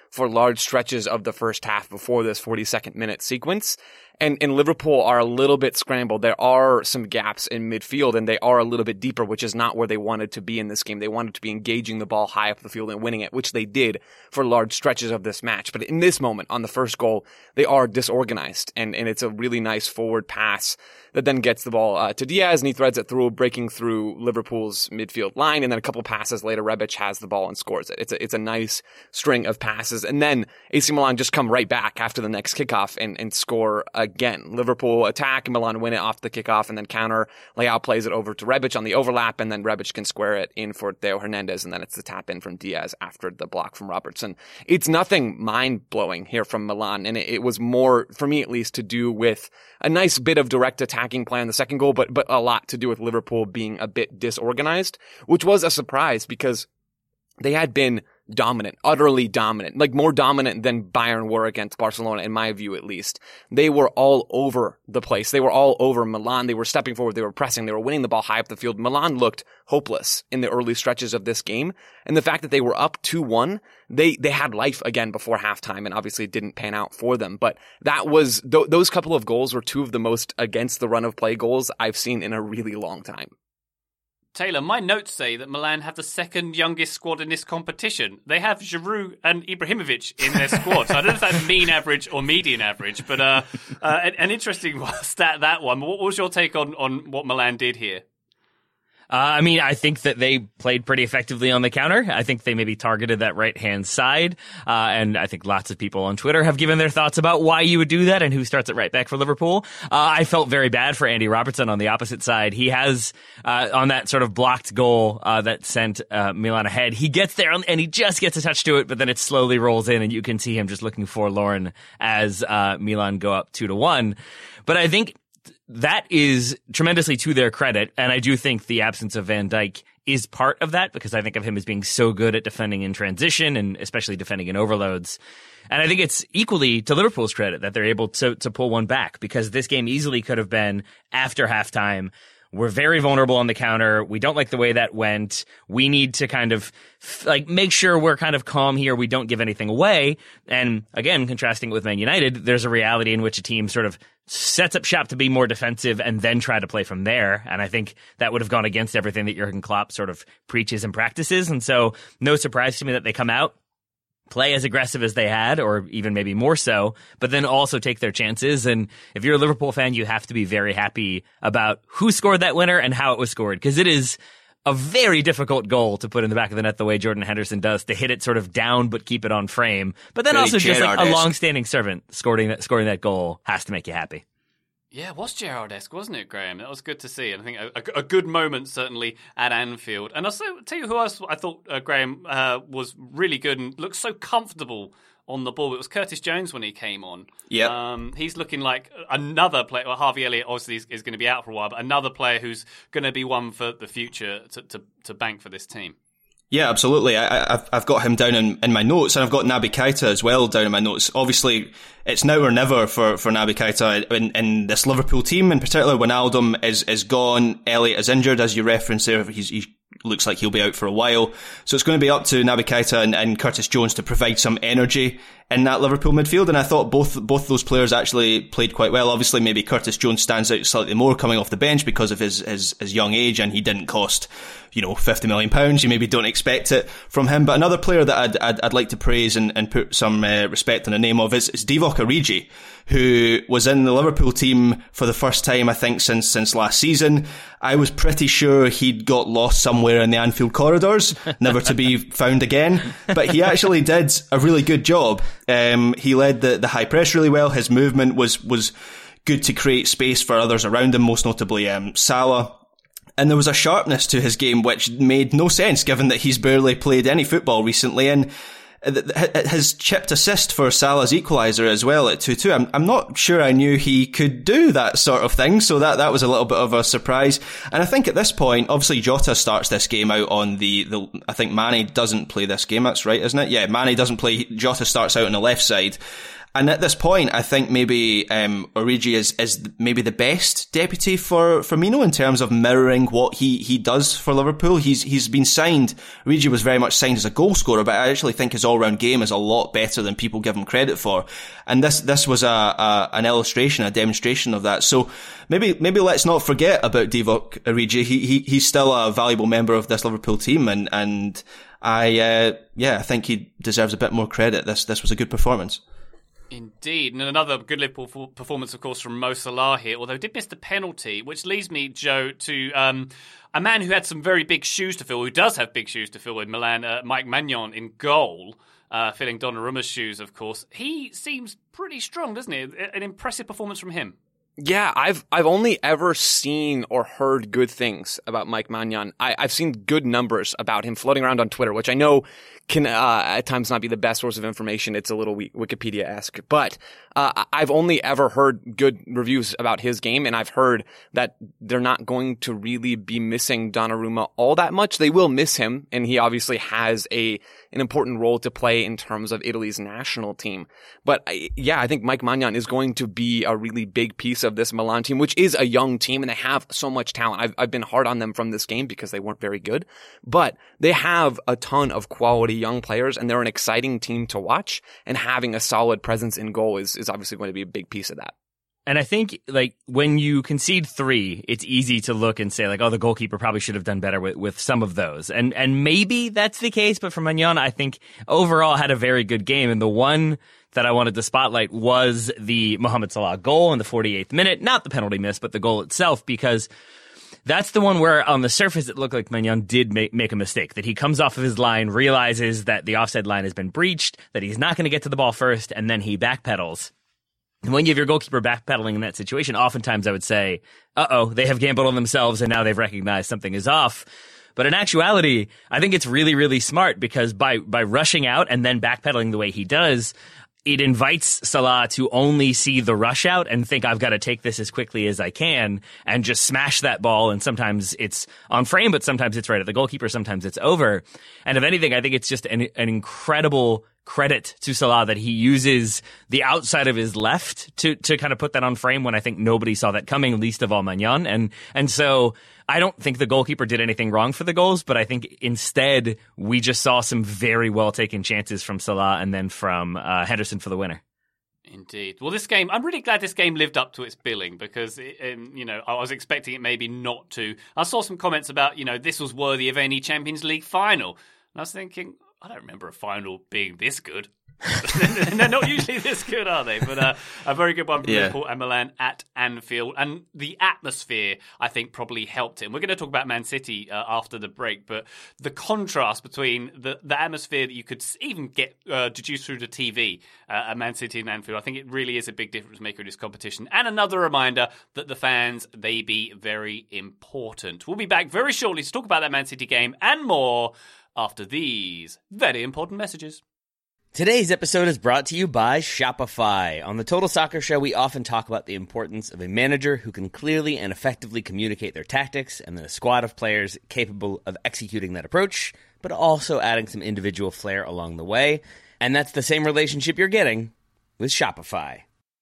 Speaker 5: for large stretches of the first half before this forty-second minute sequence. And, and Liverpool are a little bit scrambled. There are some gaps in midfield, and they are a little bit deeper, which is not where they wanted to be in this game. They wanted to be engaging the ball high up the field and winning it, which they did for large stretches of this match. But in this moment, on the first goal, they are disorganized, and, and it's a really nice forward pass that then gets the ball uh, to Diaz, and he threads it through, breaking through Liverpool's midfield line, and then a couple passes later, Rebic has the ball and scores it. It's a, it's a nice string of passes, and then A C Milan just come right back after the next kickoff and, and score again. Liverpool attack, and Milan win it off the kickoff, and then counter. Leao plays it over to Rebic on the overlap, and then Rebic can square it in for Theo Hernandez, and then it's the tap in from Diaz after the block from Robertson. It's nothing mind-blowing here from Milan, and it, it was more, for me at least, to do with a nice bit of direct attacking play in the second goal, but, but a lot to do with Liverpool being a bit disorganized, which was a surprise because they had been dominant, utterly dominant, like more dominant than Bayern were against Barcelona, in my view at least. They were all over the place. They were all over Milan. They were stepping forward. They were pressing. They were winning the ball high up the field. Milan looked hopeless in the early stretches of this game. And the fact that they were up two one, they, they had life again before halftime, and obviously it didn't pan out for them. But that was, th- those couple of goals were two of the most against the run of play goals I've seen in a really long time.
Speaker 2: Taylor, my notes say that Milan have the second youngest squad in this competition. They have Giroud and Ibrahimovic in their squad. So I don't know if that's mean average or median average, but uh, uh, an, an interesting stat, that one. What was your take on, on what Milan did here?
Speaker 3: Uh, I mean, I think that they played pretty effectively on the counter. I think they maybe targeted that right-hand side. Uh, and I think lots of people on Twitter have given their thoughts about why you would do that and who starts at right back for Liverpool. Uh, I felt very bad for Andy Robertson on the opposite side. He has, uh, on that sort of blocked goal, uh, that sent, uh, Milan ahead. He gets there and he just gets a touch to it, but then it slowly rolls in and you can see him just looking forlorn as, uh, Milan go up two to one. But I think that is tremendously to their credit, and I do think the absence of Van Dijk is part of that, because I think of him as being so good at defending in transition and especially defending in overloads. And I think it's equally to Liverpool's credit that they're able to to pull one back, because this game easily could have been after halftime. We're very vulnerable on the counter. We don't like the way that went. We need to kind of like make sure we're kind of calm here. We don't give anything away. And again, contrasting it with Man United, there's a reality in which a team sort of sets up shop to be more defensive and then try to play from there. And I think that would have gone against everything that Jurgen Klopp sort of preaches and practices. And so no surprise to me that they come out, play as aggressive as they had, or even maybe more so, but then also take their chances. And if you're a Liverpool fan, you have to be very happy about who scored that winner and how it was scored, because it is a very difficult goal to put in the back of the net the way Jordan Henderson does, to hit it sort of down but keep it on frame. But then
Speaker 5: Very
Speaker 3: also just like a
Speaker 5: Gerrard-esque.
Speaker 3: long-standing servant scoring that, scoring that goal has to make you happy.
Speaker 2: Yeah, it was Gerrard-esque, wasn't it, Graham? That was good to see. And I think a, a, a good moment, certainly, at Anfield. And I'll tell you who else I thought, uh, Graham, uh, was really good and looked so comfortable on the ball. It was Curtis Jones when he came on.
Speaker 4: Yeah.
Speaker 2: Um, he's looking like another player. Well, Harvey Elliott obviously is, is going to be out for a while, but another player who's going to be one for the future to, to, to bank for this team.
Speaker 4: Yeah, absolutely. I, I've, I've got him down in, in my notes, and I've got Naby Keita as well down in my notes. Obviously, it's now or never for, for Naby Keita in, in this Liverpool team, in particular. Wijnaldum is, is gone. Elliott is injured, as you referenced there. He's, he looks like he'll be out for a while. So it's going to be up to Naby Keita and, and Curtis Jones to provide some energy in that Liverpool midfield. And I thought both, both those players actually played quite well. Obviously, maybe Curtis Jones stands out slightly more coming off the bench because of his, his, his young age, and he didn't cost, you know, fifty million pounds. You maybe don't expect it from him. But another player that I'd, I'd, I'd like to praise and, and put some uh, respect on the name of is, is Divock Origi, who was in the Liverpool team for the first time, I think, since, since last season. I was pretty sure he'd got lost somewhere in the Anfield corridors, never to be found again. But he actually did a really good job. Um, he led the, the high press really well. His movement was, was good to create space for others around him, most notably, um, Salah. And there was a sharpness to his game which made no sense, given that he's barely played any football recently. And his chipped assist for Salah's equaliser as well at two two. I'm, I'm not sure I knew he could do that sort of thing, so that, that was a little bit of a surprise. And I think at this point, obviously Jota starts this game out on the, the I think Mane doesn't play this game, that's right, isn't it? Yeah, Mane doesn't play, Jota starts out on the left side. And at this point, I think maybe um, Origi is, is maybe the best deputy for Firmino in terms of mirroring what he, he does for Liverpool. He's he's been signed. Origi was very much signed as a goal scorer, but I actually think his all-round game is a lot better than people give him credit for. And this this was a, a an illustration, a demonstration of that. So maybe maybe let's not forget about Divock Origi. He he he's still a valuable member of this Liverpool team, and and I uh, yeah I think he deserves a bit more credit. This this was a good performance.
Speaker 2: Indeed. And another good Liverpool performance, of course, from Mo Salah here, although did miss the penalty, which leads me, Joe, to um, a man who had some very big shoes to fill, who does have big shoes to fill in Milan, uh, Mike Maignan in goal, uh, filling Donnarumma's shoes, of course. He seems pretty strong, doesn't he? An impressive performance from him.
Speaker 5: Yeah, I've I've only ever seen or heard good things about Mike Maignan. I, I've seen good numbers about him floating around on Twitter, which I know can uh, at times not be the best source of information. It's a little Wikipedia-esque. But uh, I've only ever heard good reviews about his game, and I've heard that they're not going to really be missing Donnarumma all that much. They will miss him, and he obviously has a an important role to play in terms of Italy's national team. But yeah, I think Mike Maignan is going to be a really big piece of this Milan team, which is a young team, and they have so much talent. I've, I've been hard on them from this game because they weren't very good, but they have a ton of quality young players, and they're an exciting team to watch, and having a solid presence in goal is, is obviously going to be a big piece of that.
Speaker 3: And I think, like, when you concede three, it's easy to look and say, like, oh, the goalkeeper probably should have done better with, with some of those. And and maybe that's the case, but for Maignan, I think overall had a very good game. And the one that I wanted to spotlight was the Mohamed Salah goal in the forty-eighth minute. Not the penalty miss, but the goal itself, because that's the one where on the surface it looked like Maignan did make, make a mistake, that he comes off of his line, realizes that the offside line has been breached, that he's not going to get to the ball first, and then he backpedals. And when you have your goalkeeper backpedaling in that situation, oftentimes I would say, uh-oh, they have gambled on themselves and now they've recognized something is off. But in actuality, I think it's really, really smart because by, by rushing out and then backpedaling the way he does, it invites Salah to only see the rush out and think, I've got to take this as quickly as I can and just smash that ball. And sometimes it's on frame, but sometimes it's right at the goalkeeper. Sometimes it's over. And if anything, I think it's just an, an incredible credit to Salah that he uses the outside of his left to, to kind of put that on frame when I think nobody saw that coming, least of all Maignan. And, and so I don't think the goalkeeper did anything wrong for the goals, but I think instead we just saw some very well taken chances from Salah and then from uh, Henderson for the winner.
Speaker 2: Indeed. Well, this game, I'm really glad this game lived up to its billing because, it, um, you know, I was expecting it maybe not to. I saw some comments about, you know, this was worthy of any Champions League final. And I was thinking, I don't remember a final being this good. They're not usually this good, are they? But uh, a very good one from
Speaker 4: yeah.
Speaker 2: Liverpool and Milan at Anfield. And the atmosphere, I think, probably helped it. And we're going to talk about Man City uh, after the break, but the contrast between the, the atmosphere that you could even get uh, deduced through the T V uh, at Man City and Anfield, I think it really is a big difference maker in this competition. And another reminder that the fans, they be very important. We'll be back very shortly to talk about that Man City game and more after these very important messages.
Speaker 3: Today's episode is brought to you by Shopify. On the Total Soccer Show, we often talk about the importance of a manager who can clearly and effectively communicate their tactics and then a squad of players capable of executing that approach, but also adding some individual flair along the way. And that's the same relationship you're getting with Shopify.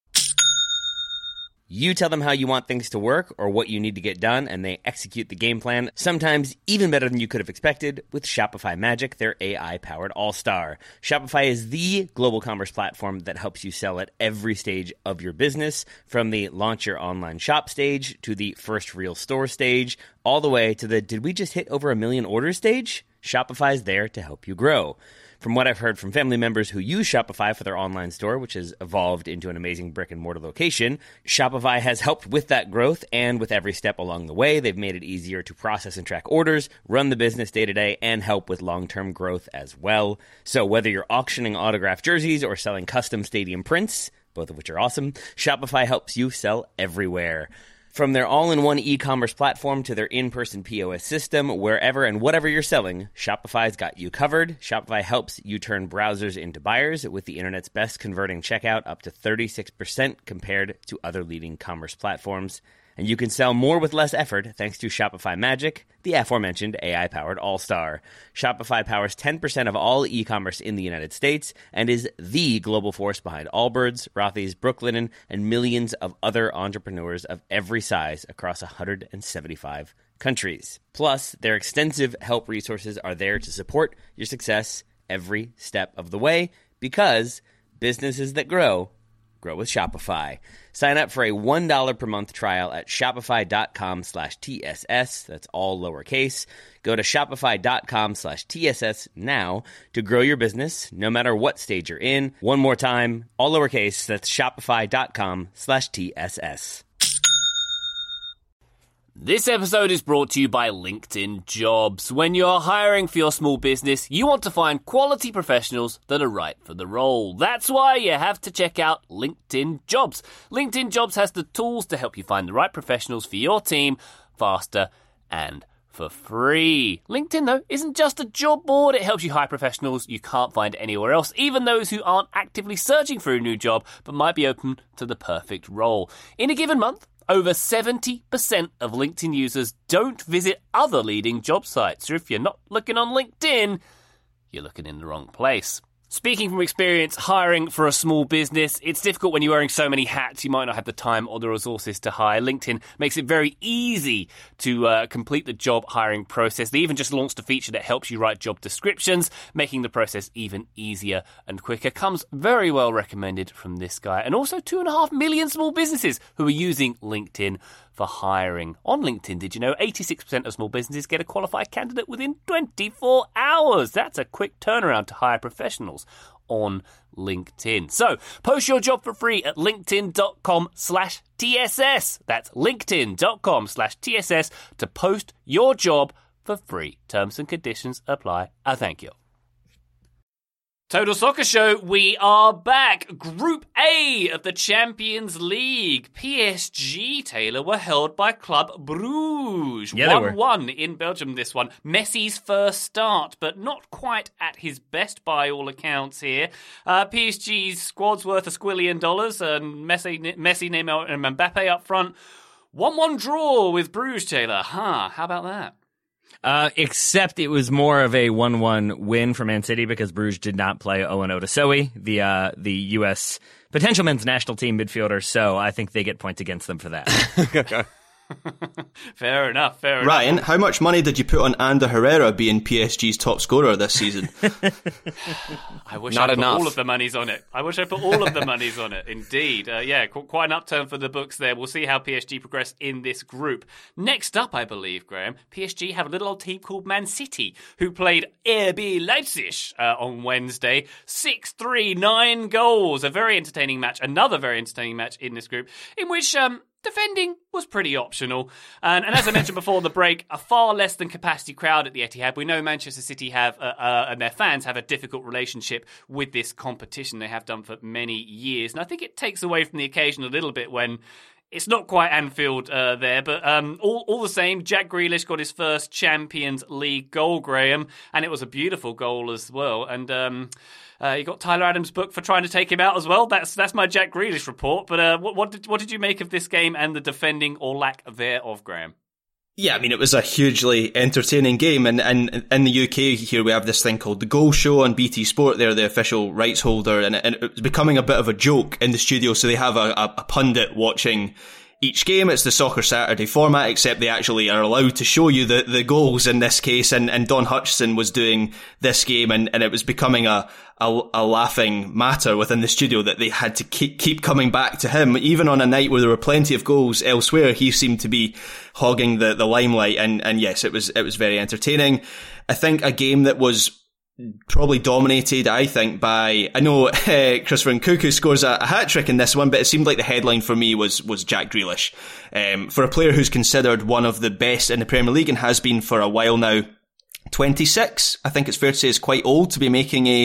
Speaker 3: You tell them how you want things to work or what you need to get done, and they execute the game plan, sometimes even better than you could have expected, with Shopify Magic, their A I-powered all-star. Shopify is the global commerce platform that helps you sell at every stage of your business, from the launch your online shop stage to the first real store stage, all the way to the did we just hit over a million orders stage? Shopify is there to help you grow. From what I've heard from family members who use Shopify for their online store, which has evolved into an amazing brick-and-mortar location, Shopify has helped with that growth, and with every step along the way, they've made it easier to process and track orders, run the business day-to-day, and help with long-term growth as well. So whether you're auctioning autographed jerseys or selling custom stadium prints, both of which are awesome, Shopify helps you sell everywhere. From their all-in-one e-commerce platform to their in-person P O S system, wherever and whatever you're selling, Shopify's got you covered. Shopify helps you turn browsers into buyers with the internet's best converting checkout, up to thirty-six percent compared to other leading commerce platforms. And you can sell more with less effort thanks to Shopify Magic, the aforementioned A I-powered all-star. Shopify powers ten percent of all e-commerce in the United States and is the global force behind Allbirds, Rothy's, Brooklinen, and millions of other entrepreneurs of every size across one hundred seventy-five countries. Plus, their extensive help resources are there to support your success every step of the way, because businesses that grow, grow with Shopify. Sign up for a one dollar per month trial at shopify.com slash TSS. That's all lowercase. Go to shopify.com slash TSS now to grow your business, no matter what stage you're in. One more time, all lowercase. That's shopify.com slash TSS.
Speaker 2: This episode is brought to you by LinkedIn Jobs. When you're hiring for your small business, you want to find quality professionals that are right for the role. That's why you have to check out LinkedIn Jobs. LinkedIn Jobs has the tools to help you find the right professionals for your team faster and for free. LinkedIn, though, isn't just a job board. It helps you hire professionals you can't find anywhere else, even those who aren't actively searching for a new job but might be open to the perfect role. In a given month, over seventy percent of LinkedIn users don't visit other leading job sites. So if you're not looking on LinkedIn, you're looking in the wrong place. Speaking from experience, hiring for a small business, it's difficult when you're wearing so many hats. You might not have the time or the resources to hire. LinkedIn makes it very easy to uh, complete the job hiring process. They even just launched a feature that helps you write job descriptions, making the process even easier and quicker. Comes very well recommended from this guy. And also two and a half million small businesses who are using LinkedIn for hiring. On LinkedIn, did you know eighty-six percent of small businesses get a qualified candidate within twenty-four hours? That's a quick turnaround to hire professionals on LinkedIn. So, post your job for free at linkedin.com slash TSS. That's linkedin.com slash TSS to post your job for free. Terms and conditions apply. I thank you. Total Soccer Show, we are back. Group A of the Champions League. P S G, Taylor, were held by Club Bruges.
Speaker 3: Yeah, they were.
Speaker 2: one one in Belgium, this one. Messi's first start, but not quite at his best by all accounts here. Uh, P S G's squad's worth a squillion dollars, and Messi, Messi, Neymar, and Mbappe up front. one one draw with Bruges, Taylor. Huh, how about that?
Speaker 3: Uh, except it was more of a one one win for Man City because Bruges did not play Owen Otasowie, the uh, the U S potential men's national team midfielder, so I think they get points against them for that.
Speaker 2: Fair enough, fair enough.
Speaker 4: Ryan, how much money did you put on Ander Herrera being P S G's top scorer this season?
Speaker 2: I wish
Speaker 5: Not
Speaker 2: I put
Speaker 5: enough.
Speaker 2: all of the monies on it. I wish I put all of the monies on it, indeed. Uh, yeah, qu- quite an upturn for the books there. We'll see how P S G progress in this group. Next up, I believe, Graham, P S G have a little old team called Man City, who played R B Leipzig uh, on Wednesday. six three, nine goals. A very entertaining match. Another very entertaining match in this group, in which... um. defending was pretty optional. And, and as I mentioned before the break, a far less than capacity crowd at the Etihad. We know Manchester City have, uh, uh, and their fans have a difficult relationship with this competition. They have done for many years. And I think it takes away from the occasion a little bit when it's not quite Anfield uh, there. But um, all, all the same, Jack Grealish got his first Champions League goal, Graham. And it was a beautiful goal as well. And... Um, Uh, you got Tyler Adams' book for trying to take him out as well. That's that's my Jack Grealish report. But uh, what, what did what did you make of this game and the defending or lack thereof, Graham?
Speaker 4: Yeah, I mean, it was a hugely entertaining game. And, and in the U K here, we have this thing called The Goal Show on B T Sport. They're the official rights holder. And, and it's becoming a bit of a joke in the studio. So they have a, a, a pundit watching each game. It's the Soccer Saturday format, except they actually are allowed to show you the, the goals in this case. And, and Don Hutchison was doing this game, and, and it was becoming a, a, a laughing matter within the studio that they had to keep, keep coming back to him. Even on a night where there were plenty of goals elsewhere, he seemed to be hogging the, the limelight. And, and yes, it was, it was very entertaining. I think a game that was probably dominated, I think, by, I know uh, Christopher Nkunku scores a, a hat-trick in this one, but it seemed like the headline for me was was Jack Grealish. Um, for a player who's considered one of the best in the Premier League and has been for a while now, twenty-six, I think it's fair to say, is quite old to be making a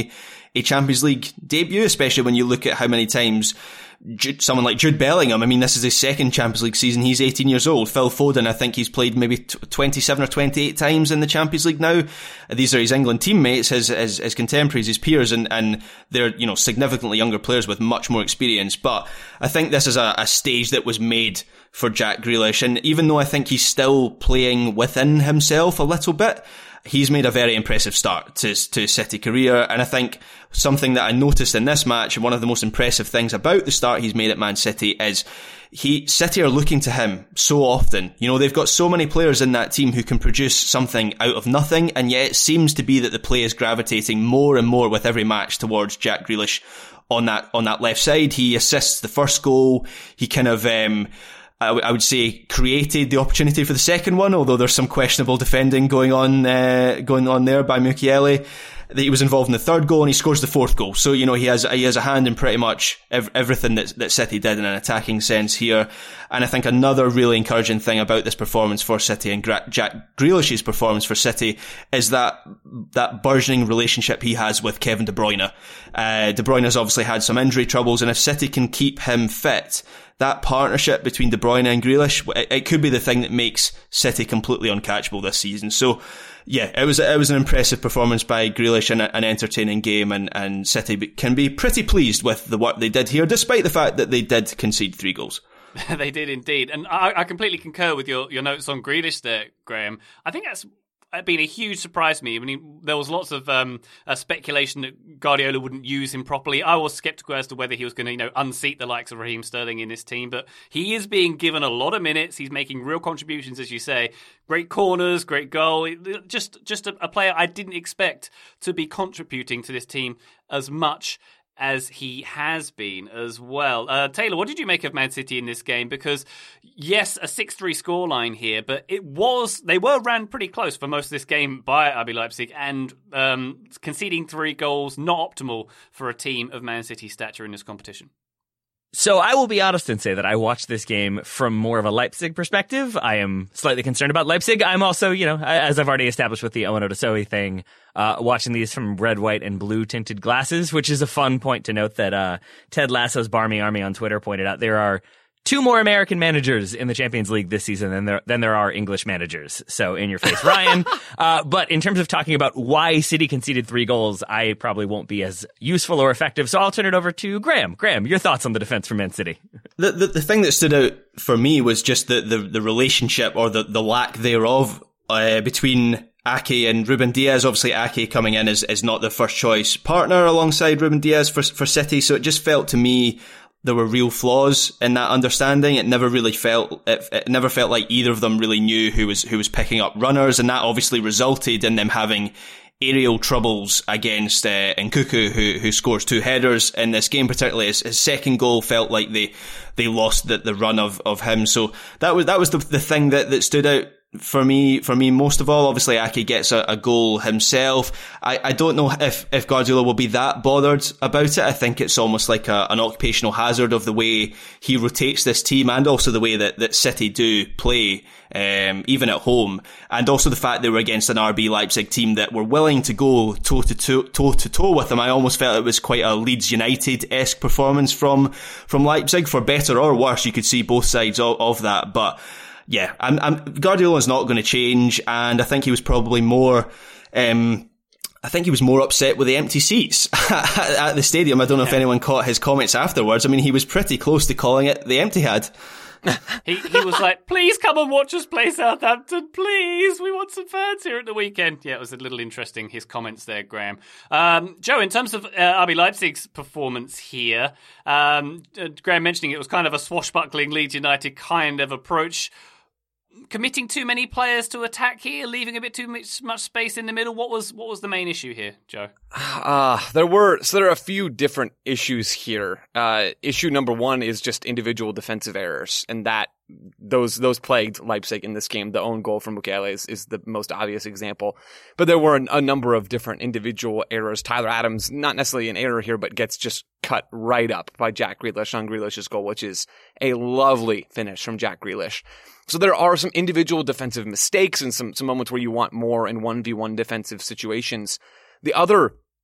Speaker 4: a Champions League debut, especially when you look at how many times Jude, someone like Jude Bellingham, I mean, this is his second Champions League season. He's eighteen years old. Phil Foden, I think he's played maybe twenty-seven or twenty-eight times in the Champions League now. These are his England teammates, his, his, his contemporaries, his peers, and, and they're, you know, significantly younger players with much more experience. But I think this is a, a stage that was made for Jack Grealish. And even though I think he's still playing within himself a little bit, he's made a very impressive start to to City career, and I think something that I noticed in this match, and one of the most impressive things about the start he's made at Man City, is he City are looking to him so often. You know, they've got so many players in that team who can produce something out of nothing, and yet it seems to be that the play is gravitating more and more with every match towards Jack Grealish on that on that left side. He assists the first goal. He kind of um I, w- I would say created the opportunity for the second one, although there's some questionable defending going on uh, going on there by Mukiele. That he was involved in the third goal, and he scores the fourth goal. So, you know, he has he has a hand in pretty much ev- everything that that City did in an attacking sense here. And I think another really encouraging thing about this performance for City and Gra- Jack Grealish's performance for City is that that burgeoning relationship he has with Kevin De Bruyne. Uh, De Bruyne has obviously had some injury troubles, and if City can keep him fit, that partnership between De Bruyne and Grealish, it, it could be the thing that makes City completely uncatchable this season. So, yeah, it was it was an impressive performance by Grealish and an entertaining game, and, and City can be pretty pleased with the work they did here, despite the fact that they did concede three goals.
Speaker 2: They did indeed. And I, I completely concur with your, your notes on Grealish there, Graham. I think that's been a huge surprise to me. I mean, there was lots of um, uh, speculation that Guardiola wouldn't use him properly. I was sceptical as to whether he was going to, you know, unseat the likes of Raheem Sterling in this team, but he is being given a lot of minutes. He's making real contributions, as you say. Great corners, great goal. Just, just a, a player I didn't expect to be contributing to this team as much as he has been as well. Uh, Taylor, what did you make of Man City in this game? Because, yes, a six three scoreline here, but it was, they were ran pretty close for most of this game by R B Leipzig, and um, conceding three goals, not optimal for a team of Man City's stature in this competition.
Speaker 3: So I will be honest and say that I watched this game from more of a Leipzig perspective. I am slightly concerned about Leipzig. I'm also, you know, as I've already established with the Owen Otasoe thing, uh, watching these from red, white, and blue tinted glasses, which is a fun point to note that uh, Ted Lasso's Barmy Army on Twitter pointed out. There are two more American managers in the Champions League this season than there than there are English managers. So in your face, Ryan. uh, but in terms of talking about why City conceded three goals, I probably won't be as useful or effective. So I'll turn it over to Graham. Graham, your thoughts on the defense from Man City?
Speaker 4: The, the the thing that stood out for me was just the the, the relationship or the, the lack thereof uh, between Ake and Ruben Diaz. Obviously, Ake coming in is, is not the first choice partner alongside Ruben Diaz for for City. So it just felt to me there were real flaws in that understanding. It never really felt, it, it never felt like either of them really knew who was, who was picking up runners. And that obviously resulted in them having aerial troubles against, uh, Nkuku, who, who scores two headers in this game, particularly his, his second goal felt like they, they lost the, the run of, of him. So that was, that was the, the thing that, that stood out for me, for me, most of all. Obviously, Ake gets a, a goal himself. I, I don't know if, if Guardiola will be that bothered about it. I think it's almost like a, an occupational hazard of the way he rotates this team, and also the way that, that City do play, um, even at home. And also the fact they were against an R B Leipzig team that were willing to go toe to toe, toe to toe with them. I almost felt it was quite a Leeds United-esque performance from, from Leipzig, for better or worse. You could see both sides of, of that, but yeah, I'm, I'm, Guardiola's not going to change, and I think he was probably more, um, I think he was more upset with the empty seats at the stadium. I don't know yeah. if anyone caught his comments afterwards. I mean, he was pretty close to calling it the empty had.
Speaker 2: he he was like, please come and watch us play Southampton, please. We want some fans here at the weekend. Yeah, it was a little interesting, his comments there, Graham. Um, Joe, in terms of uh, R B Leipzig's performance here, um, uh, Graham mentioning it was kind of a swashbuckling Leeds United kind of approach. Committing too many players to attack here, leaving a bit too much, much space in the middle. What was what was the main issue here, Joe?
Speaker 5: Uh, there were so there are a few different issues here. Uh, issue number one is just individual defensive errors, and that those those plagued Leipzig in this game. The own goal from Mukiele is, is the most obvious example, but there were an, a number of different individual errors. Tyler Adams, not necessarily an error here, but gets just cut right up by Jack Grealish on Grealish's goal, which is a lovely finish from Jack Grealish. So there are some individual defensive mistakes and some, some moments where you want more in one v one defensive situations. The other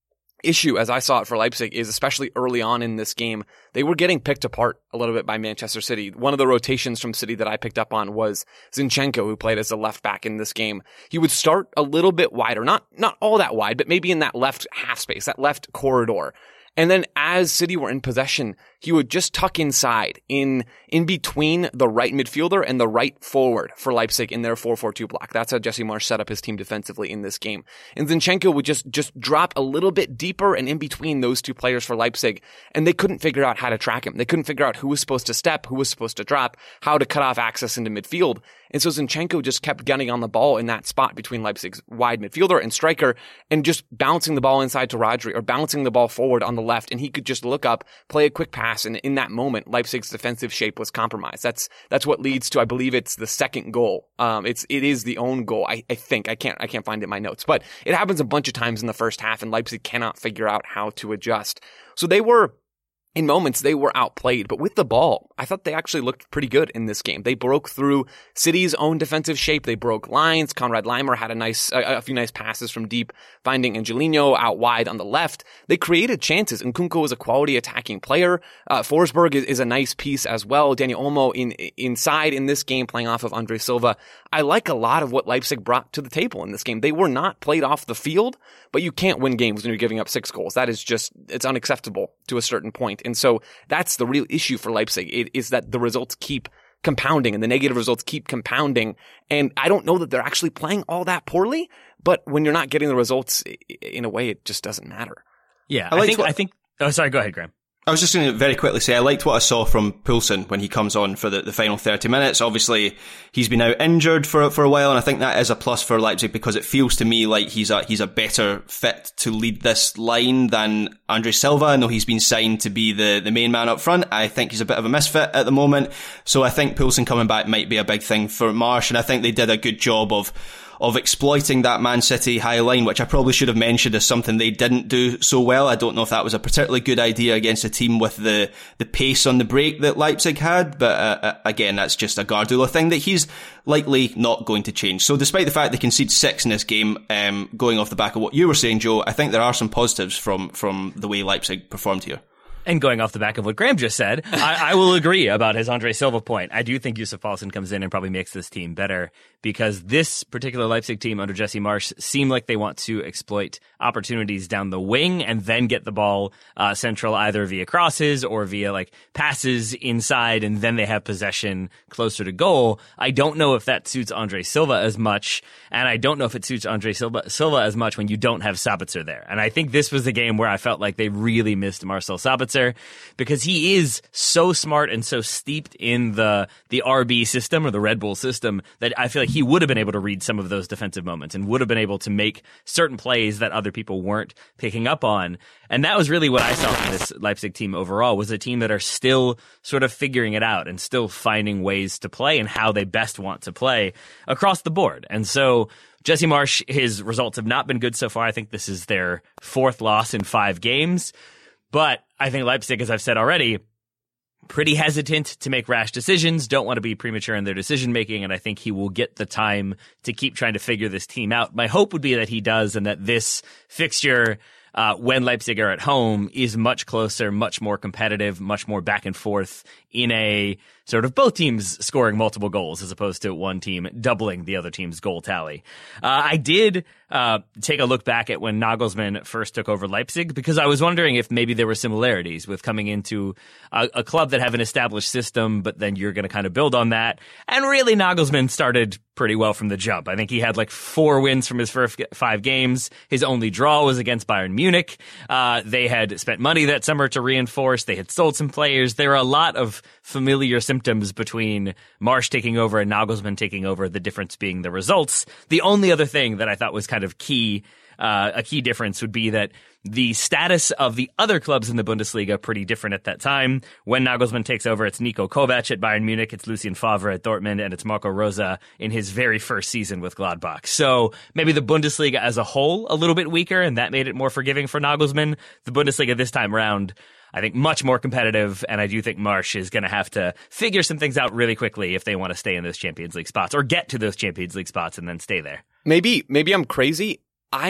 Speaker 5: issue, as I saw it for Leipzig, is especially early on in this game, they were getting picked apart a little bit by Manchester City. One of the rotations from City that I picked up on was Zinchenko, who played as a left back in this game. He would start a little bit wider, not not all that wide, but maybe in that left half space, that left corridor. And then as City were in possession, he would just tuck inside in in between the right midfielder and the right forward for Leipzig in their four four two block. That's how Jesse Marsch set up his team defensively in this game. And Zinchenko would just just drop a little bit deeper and in between those two players for Leipzig, and they couldn't figure out how to track him. They couldn't figure out who was supposed to step, who was supposed to drop, how to cut off access into midfield. And so Zinchenko just kept gunning on the ball in that spot between Leipzig's wide midfielder and striker and just bouncing the ball inside to Rodri or bouncing the ball forward on the left, and he could just look up, play a quick pass, and in that moment, Leipzig's defensive shape was compromised. That's that's what leads to, I believe it's the second goal. Um, it's it is the own goal. I, I think I can't I can't find it in my notes, but it happens a bunch of times in the first half, and Leipzig cannot figure out how to adjust. So they were. In moments, they were outplayed, but with the ball, I thought they actually looked pretty good in this game. They broke through City's own defensive shape. They broke lines. Konrad Laimer had a nice, a, a few nice passes from deep, finding Angelino out wide on the left. They created chances. Nkunku was a quality attacking player. Uh, Forsberg is, is a nice piece as well. Daniel Olmo in, inside in this game, playing off of Andre Silva. I like a lot of what Leipzig brought to the table in this game. They were not played off the field, but you can't win games when you're giving up six goals. That is just, it's unacceptable to a certain point. And so that's the real issue for Leipzig. It is that the results keep compounding and the negative results keep compounding. And I don't know that they're actually playing all that poorly, but when you're not getting the results, in a way, it just doesn't matter.
Speaker 3: Yeah,
Speaker 4: I,
Speaker 3: I think,
Speaker 4: what-
Speaker 3: I think, oh, sorry, go ahead, Graham.
Speaker 4: I was just going to very quickly say I liked what I saw from Poulsen when he comes on for the, the final thirty minutes. Obviously, he's been out injured for for a while, and I think that is a plus for Leipzig because it feels to me like he's a he's a better fit to lead this line than Andre Silva. I know he's been signed to be the, the main man up front. I think he's a bit of a misfit at the moment, so I think Poulsen coming back might be a big thing for Marsch, and I think they did a good job of of exploiting that Man City high line, which I probably should have mentioned as something they didn't do so well. I don't know if that was a particularly good idea against a team with the, the pace on the break that Leipzig had, but uh, again, that's just a Guardiola thing that he's likely not going to change. So despite the fact they conceded six in this game, um, going off the back of what you were saying, Joe, I think there are some positives from, from the way Leipzig performed here.
Speaker 3: And going off the back of what Graham just said, I, I will agree about his Andre Silva point. I do think Yusuf Poulsen comes in and probably makes this team better because this particular Leipzig team under Jesse Marsch seem like they want to exploit opportunities down the wing and then get the ball uh, central either via crosses or via like passes inside, and then they have possession closer to goal. I don't know if that suits Andre Silva as much, and I don't know if it suits Andre Silva, Silva as much when you don't have Sabitzer there. And I think this was the game where I felt like they really missed Marcel Sabitzer, because he is so smart and so steeped in the the R B system or the Red Bull system that I feel like he would have been able to read some of those defensive moments and would have been able to make certain plays that other people weren't picking up on. And that was really what I saw from this Leipzig team overall, was a team that are still sort of figuring it out and still finding ways to play and how they best want to play across the board. And so Jesse Marsch, his results have not been good so far. I think this is their fourth loss in five games. But I think Leipzig, as I've said already, pretty hesitant to make rash decisions, don't want to be premature in their decision making, and I think he will get the time to keep trying to figure this team out. My hope would be that he does, and that this fixture, uh, when Leipzig are at home, is much closer, much more competitive, much more back and forth in a sort of both teams scoring multiple goals as opposed to one team doubling the other team's goal tally. Uh, I did uh, take a look back at when Nagelsmann first took over Leipzig, because I was wondering if maybe there were similarities with coming into a, a club that have an established system, but then you're going to kind of build on that. And really, Nagelsmann started pretty well from the jump. I think he had like four wins from his first five games. His only draw was against Bayern Munich. Uh, they had spent money that summer to reinforce. They had sold some players. There are a lot of familiar symptoms between Marsch taking over and Nagelsmann taking over, the difference being the results. The only other thing that I thought was kind of key, uh, a key difference would be that the status of the other clubs in the Bundesliga pretty different at that time. When Nagelsmann takes over, it's Nico Kovac at Bayern Munich, it's Lucien Favre at Dortmund, and it's Marco Rose in his very first season with Gladbach. So maybe the Bundesliga as a whole a little bit weaker, and that made it more forgiving for Nagelsmann. The Bundesliga this time around, I think, much more competitive, and I do think Marsch is going to have to figure some things out really quickly if they want to stay in those Champions League spots or get to those Champions League spots and then stay there.
Speaker 5: Maybe, maybe I'm crazy. I'm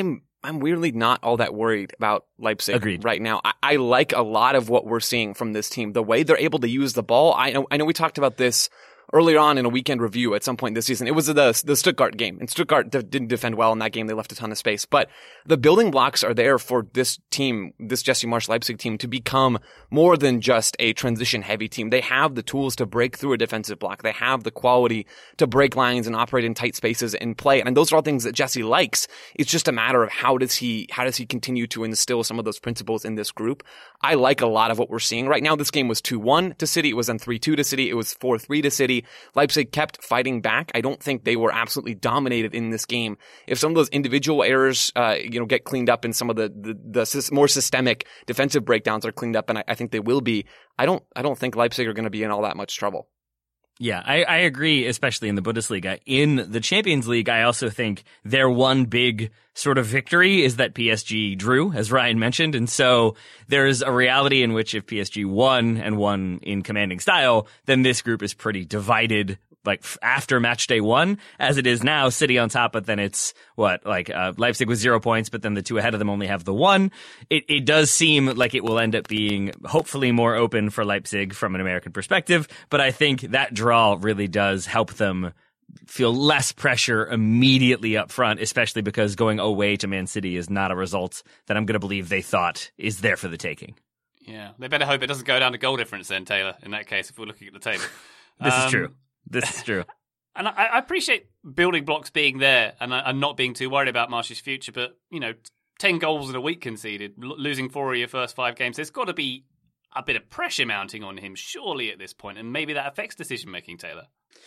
Speaker 5: I'm weirdly not all that worried about Leipzig
Speaker 3: Agreed.
Speaker 5: right now. I, I like a lot of what we're seeing from this team. The way they're able to use the ball. I know, I know we talked about this earlier on in a weekend review at some point this season. It was the the Stuttgart game, and Stuttgart de- didn't defend well in that game. They left a ton of space. But the building blocks are there for this team, this Jesse Marsch Leipzig team, to become more than just a transition-heavy team. They have the tools to break through a defensive block. They have the quality to break lines and operate in tight spaces and play. And those are all things that Jesse likes. It's just a matter of how does he how does he continue to instill some of those principles in this group. I like a lot of what we're seeing right now. This game was two one to City. It was then three two to City. It was four three to City. Leipzig kept fighting back. I don't think they were absolutely dominated in this game. If some of those individual errors, uh, you know, get cleaned up and some of the, the, the more systemic defensive breakdowns are cleaned up, and I, I think they will be, I don't, I don't think Leipzig are going to be in all that much trouble.
Speaker 3: Yeah, I, I agree, especially in the Bundesliga. In the Champions League, I also think their one big sort of victory is that P S G drew, as Ryan mentioned. And so there's a reality in which if P S G won and won in commanding style, then this group is pretty divided, like after match day one, as it is now, City on top, but then it's what, like, uh, Leipzig with zero points, but then the two ahead of them only have the one. It, it does seem like it will end up being hopefully more open for Leipzig from an American perspective, but I think that draw really does help them feel less pressure immediately up front, especially because going away to Man City is not a result that I'm going to believe they thought is there for the taking.
Speaker 2: Yeah, they better hope it doesn't go down to goal difference then, Taylor, in that case, if we're looking at the table.
Speaker 3: This
Speaker 2: um,
Speaker 3: is true. This is true.
Speaker 2: And I, I appreciate building blocks being there and, and not being too worried about Marsch's future, but, you know, ten goals in a week conceded, l- losing four of your first five games, there's got to be a bit of pressure mounting on him, surely, at this point, and maybe that affects decision-making, Taylor.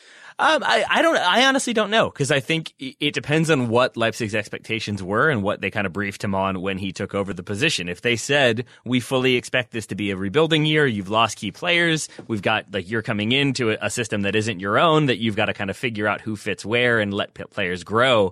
Speaker 3: Um, I, I don't, I honestly don't know, because I think it depends on what Leipzig's expectations were and what they kind of briefed him on when he took over the position. If they said, we fully expect this to be a rebuilding year, you've lost key players, we've got, like, you're coming into a, a system that isn't your own, that you've got to kind of figure out who fits where and let players grow.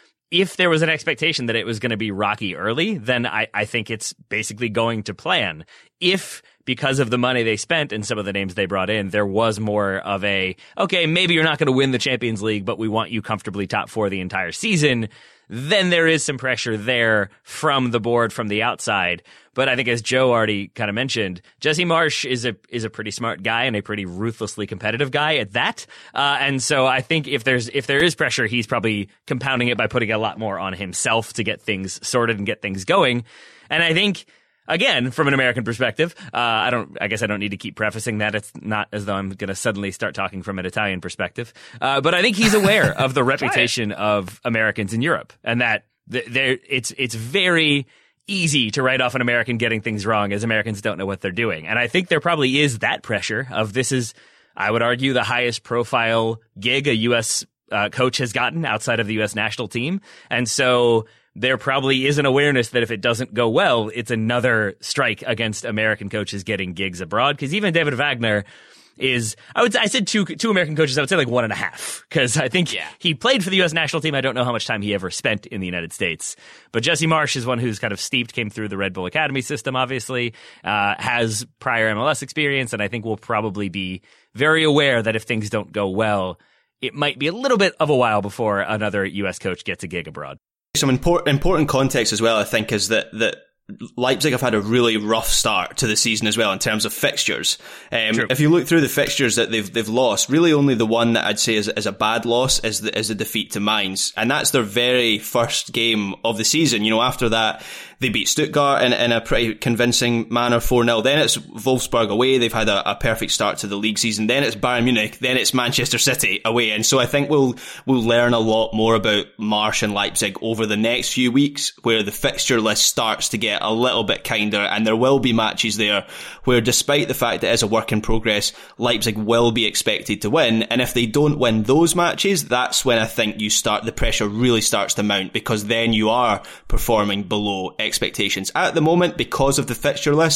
Speaker 3: If there was an expectation that it was going to be rocky early, then I, I think it's basically going to plan. If, because of the money they spent and some of the names they brought in, there was more of a, okay, maybe you're not going to win the Champions League, but we want you comfortably top four the entire season, then there is some pressure there from the board, from the outside. But I think, as Joe already kind of mentioned, Jesse Marsch is a is a pretty smart guy and a pretty ruthlessly competitive guy at that. Uh, and so I think if there's if there is pressure, he's probably compounding it by putting a lot more on himself to get things sorted and get things going. And I think, again, from an American perspective, uh, I don't. I guess I don't need to keep prefacing that. It's not as though I'm going to suddenly start talking from an Italian perspective. Uh, but I think he's aware of the reputation of Americans in Europe, and that there it's it's very easy to write off an American getting things wrong, as Americans don't know what they're doing. And I think there probably is that pressure of, this is, I would argue, the highest profile gig a U S uh, coach has gotten outside of the U S national team. And so there probably is an awareness that if it doesn't go well, it's another strike against American coaches getting gigs abroad. Because even David Wagner is, I would I said two two American coaches, I would say like one and a half, because I think yeah. he played for the U S national team. I don't know how much time he ever spent in the United States, but Jesse Marsch is one who's kind of steeped, came through the Red Bull Academy system, obviously, uh, has prior M L S experience, and I think will probably be very aware that if things don't go well, it might be a little bit of a while before another U S coach gets a gig abroad.
Speaker 4: Some important important context as well, I think, is that that Leipzig have had a really rough start to the season as well in terms of fixtures. Um, if you look through the fixtures that they've they've lost, really only the one that I'd say is, is a bad loss is the, is a defeat to Mainz, and that's their very first game of the season. You know, after that, they beat Stuttgart in, in a pretty convincing manner, four nil. Then it's Wolfsburg away. They've had a, a perfect start to the league season. Then it's Bayern Munich. Then it's Manchester City away. And so I think we'll we'll learn a lot more about Marsch and Leipzig over the next few weeks, where the fixture list starts to get a little bit kinder, and there will be matches there where, despite the fact that it's a work in progress, Leipzig will be expected to win. And if they don't win those matches, that's when I think you start the pressure really starts to mount, because then you are performing below expectations. At the moment, because of the fixture list,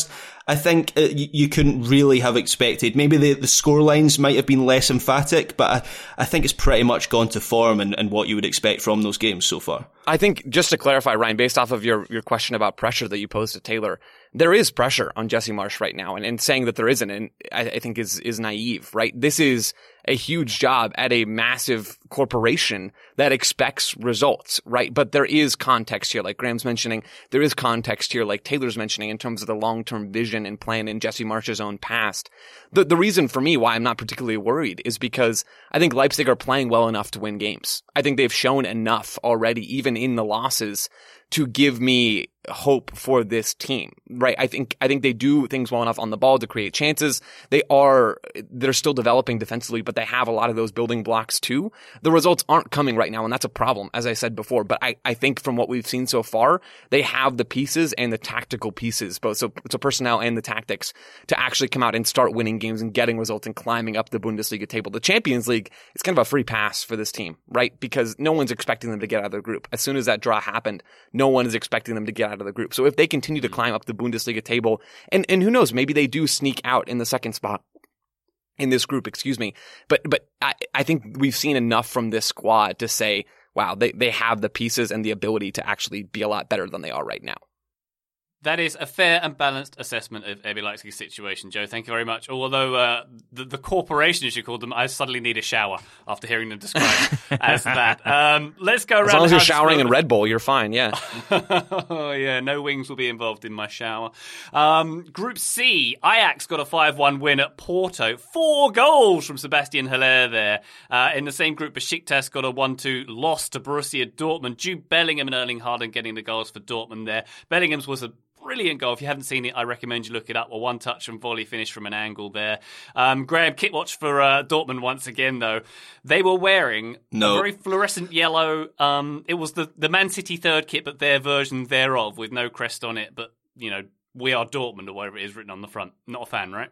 Speaker 4: I think uh, you, you couldn't really have expected. Maybe the, the score lines might have been less emphatic, but I, I think it's pretty much gone to form and, and what you would expect from those games so far.
Speaker 5: I think, just to clarify, Ryan, based off of your, your question about pressure that you posed to Taylor, there is pressure on Jesse Marsch right now, and, and saying that there isn't, and I, I think is, is naive, right? This is a huge job at a massive corporation that expects results, right? But there is context here, like Graham's mentioning. There is context here, like Taylor's mentioning, in terms of the long-term vision and plan in Jesse Marsch's own past. The, the reason for me why I'm not particularly worried is because I think Leipzig are playing well enough to win games. I think they've shown enough already, even in the losses, to give me hope for this team, right? I think, I think they do things well enough on the ball to create chances. They are, they're still developing defensively, but they have a lot of those building blocks too. The results aren't coming right now, and that's a problem, as I said before. But I, I think from what we've seen so far, they have the pieces and the tactical pieces, both so, so personnel and the tactics, to actually come out and start winning games and getting results and climbing up the Bundesliga table. The Champions League is kind of a free pass for this team, right? Because no one's expecting them to get out of their group. As soon as that draw happened, no one is expecting them to get out of the group. So if they continue to climb up the Bundesliga table, and, and who knows, maybe they do sneak out in the second spot in this group, excuse me. But, but I, I think we've seen enough from this squad to say, wow, they, they have the pieces and the ability to actually be a lot better than they are right now.
Speaker 2: That is a fair and balanced assessment of R B Leipzig's situation, Joe. Thank you very much. Although uh, the, the corporation, as you called them, I suddenly need a shower after hearing them described as that. Um, let's go around.
Speaker 5: As long as you're showering in Red Bull, you're fine, yeah.
Speaker 2: Oh, yeah, no wings will be involved in my shower. Um, Group C, Ajax got a five one win at Porto. Four goals from Sebastian Haller there. Uh, in the same group, Besiktas got a one two loss to Borussia Dortmund. Jude Bellingham and Erling Haaland getting the goals for Dortmund there. Bellingham's was a brilliant goal. If you haven't seen it, I recommend you look it up. A one-touch and volley finish from an angle there. Um, Graham, kit watch for uh, Dortmund once again, though. They were wearing
Speaker 4: no.
Speaker 2: a very fluorescent yellow. Um, it was the, the Man City third kit, but their version thereof with no crest on it. But, you know, we are Dortmund or whatever it is written on the front. Not a fan, right?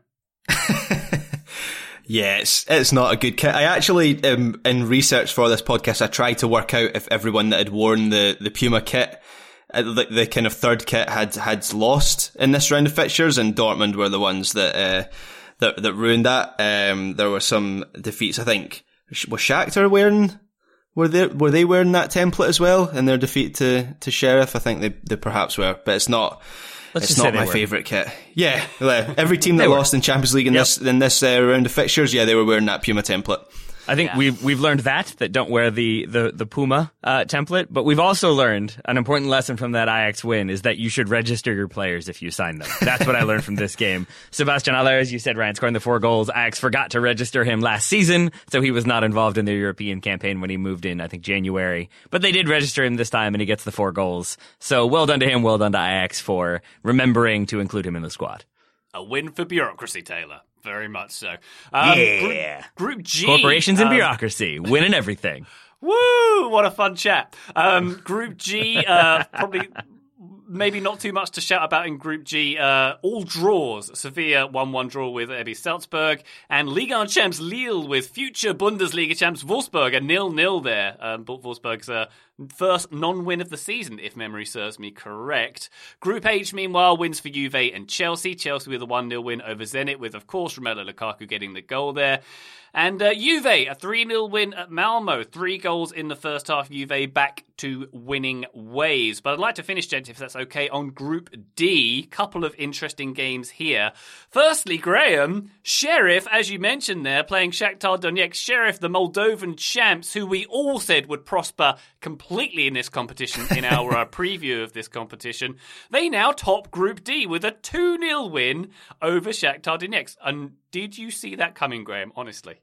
Speaker 4: Yeah, it's, it's not a good kit. I actually, um, in research for this podcast, I tried to work out if everyone that had worn the, the Puma kit, The, the kind of third kit had had lost in this round of fixtures, and Dortmund were the ones that uh, that that ruined that. Um, there were some defeats. I think was Shakhtar wearing were they were they wearing that template as well in their defeat to, to Sheriff? I think they, they perhaps were, but it's not.
Speaker 3: Let's
Speaker 4: it's
Speaker 3: just
Speaker 4: not
Speaker 3: say
Speaker 4: my
Speaker 3: were.
Speaker 4: favourite kit. Yeah, every team that
Speaker 3: were.
Speaker 4: lost in Champions League in
Speaker 3: Yep.
Speaker 4: this in this uh, round of fixtures, yeah, they were wearing that Puma template.
Speaker 3: I think
Speaker 2: Yeah.
Speaker 3: we've we've learned that that don't wear the the the Puma uh, template, but we've also learned an important lesson from that Ajax win is that you should register your players if you sign them. That's what I learned from this game. Sebastian Haller, as you said, Ryan, scoring the four goals. Ajax forgot to register him last season, so he was not involved in their European campaign when he moved in, I think, January. But they did register him this time, and he gets the four goals. So well done to him, well done to Ajax for remembering to include him in the squad.
Speaker 2: A win for bureaucracy, Taylor. Very much so. Um,
Speaker 3: Yeah.
Speaker 2: Group, group G.
Speaker 3: Corporations and
Speaker 2: um,
Speaker 3: bureaucracy, winning everything.
Speaker 2: Woo! What a fun chat. Um, Group G, uh, probably maybe not too much to shout about in Group G. Uh, all draws. Sevilla one one draw with R B Salzburg, and Ligue one champs Lille with future Bundesliga champs Wolfsburg, a nil nil there. Um, but Wolfsburg's uh, first non-win of the season, if memory serves me correct. Group H, meanwhile, wins for Juve and Chelsea. Chelsea with a one nil win over Zenit, with, of course, Romelu Lukaku getting the goal there. And uh, Juve, a three nil win at Malmo. Three goals in the first half. Juve back to winning ways. But I'd like to finish, gents, if that's okay, on Group D. Couple of interesting games here. Firstly, Graham, Sheriff, as you mentioned there, playing Shakhtar Donetsk. Sheriff, the Moldovan champs, who we all said would prosper completely in this competition in our uh, preview of this competition. They now top Group D with a two nil win over Shakhtar Donetsk. And did you see that coming, Graham, honestly?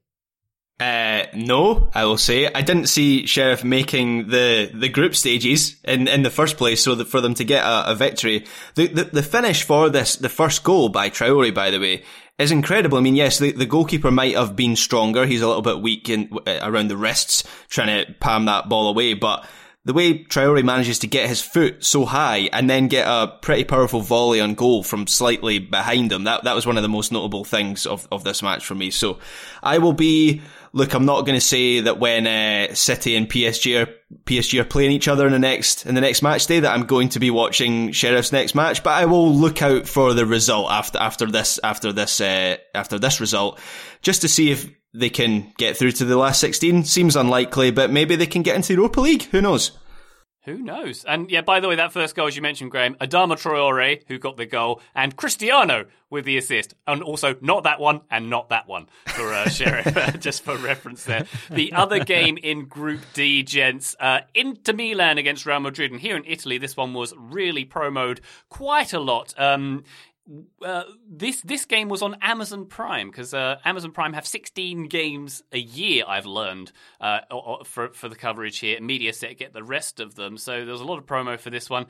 Speaker 4: Uh, no, I will say. I didn't see Sheriff making the, the group stages in, in the first place, so that for them to get a, a victory. The, the the finish for this, the first goal by Traore, by the way, is incredible. I mean, yes, the, the goalkeeper might have been stronger. He's a little bit weak in, uh, around the wrists, trying to palm that ball away, but the way Traore manages to get his foot so high and then get a pretty powerful volley on goal from slightly behind him, that that was one of the most notable things of, of this match for me. So I will be look, I'm not going to say that when uh, City and P S G are P S G are playing each other in the next in the next match day that I'm going to be watching Sheriff's next match, but I will look out for the result after after this after this uh, after this result, just to see if they can get through to the last sixteen. Seems unlikely, but maybe they can get into the Europa League. Who knows?
Speaker 2: Who knows? And yeah, by the way, that first goal, as you mentioned, Graham, Adama Traore, who got the goal, and Cristiano with the assist. And also not that one and not that one for uh, Sheriff, just for reference there. The other game in Group D, gents, uh, Inter Milan against Real Madrid. And here in Italy, this one was really promoted quite a lot. Um, Uh, this this game was on Amazon Prime because uh, Amazon Prime have sixteen games a year, I've learned, uh, for for the coverage here. Mediaset get the rest of them, so there was a lot of promo for this one.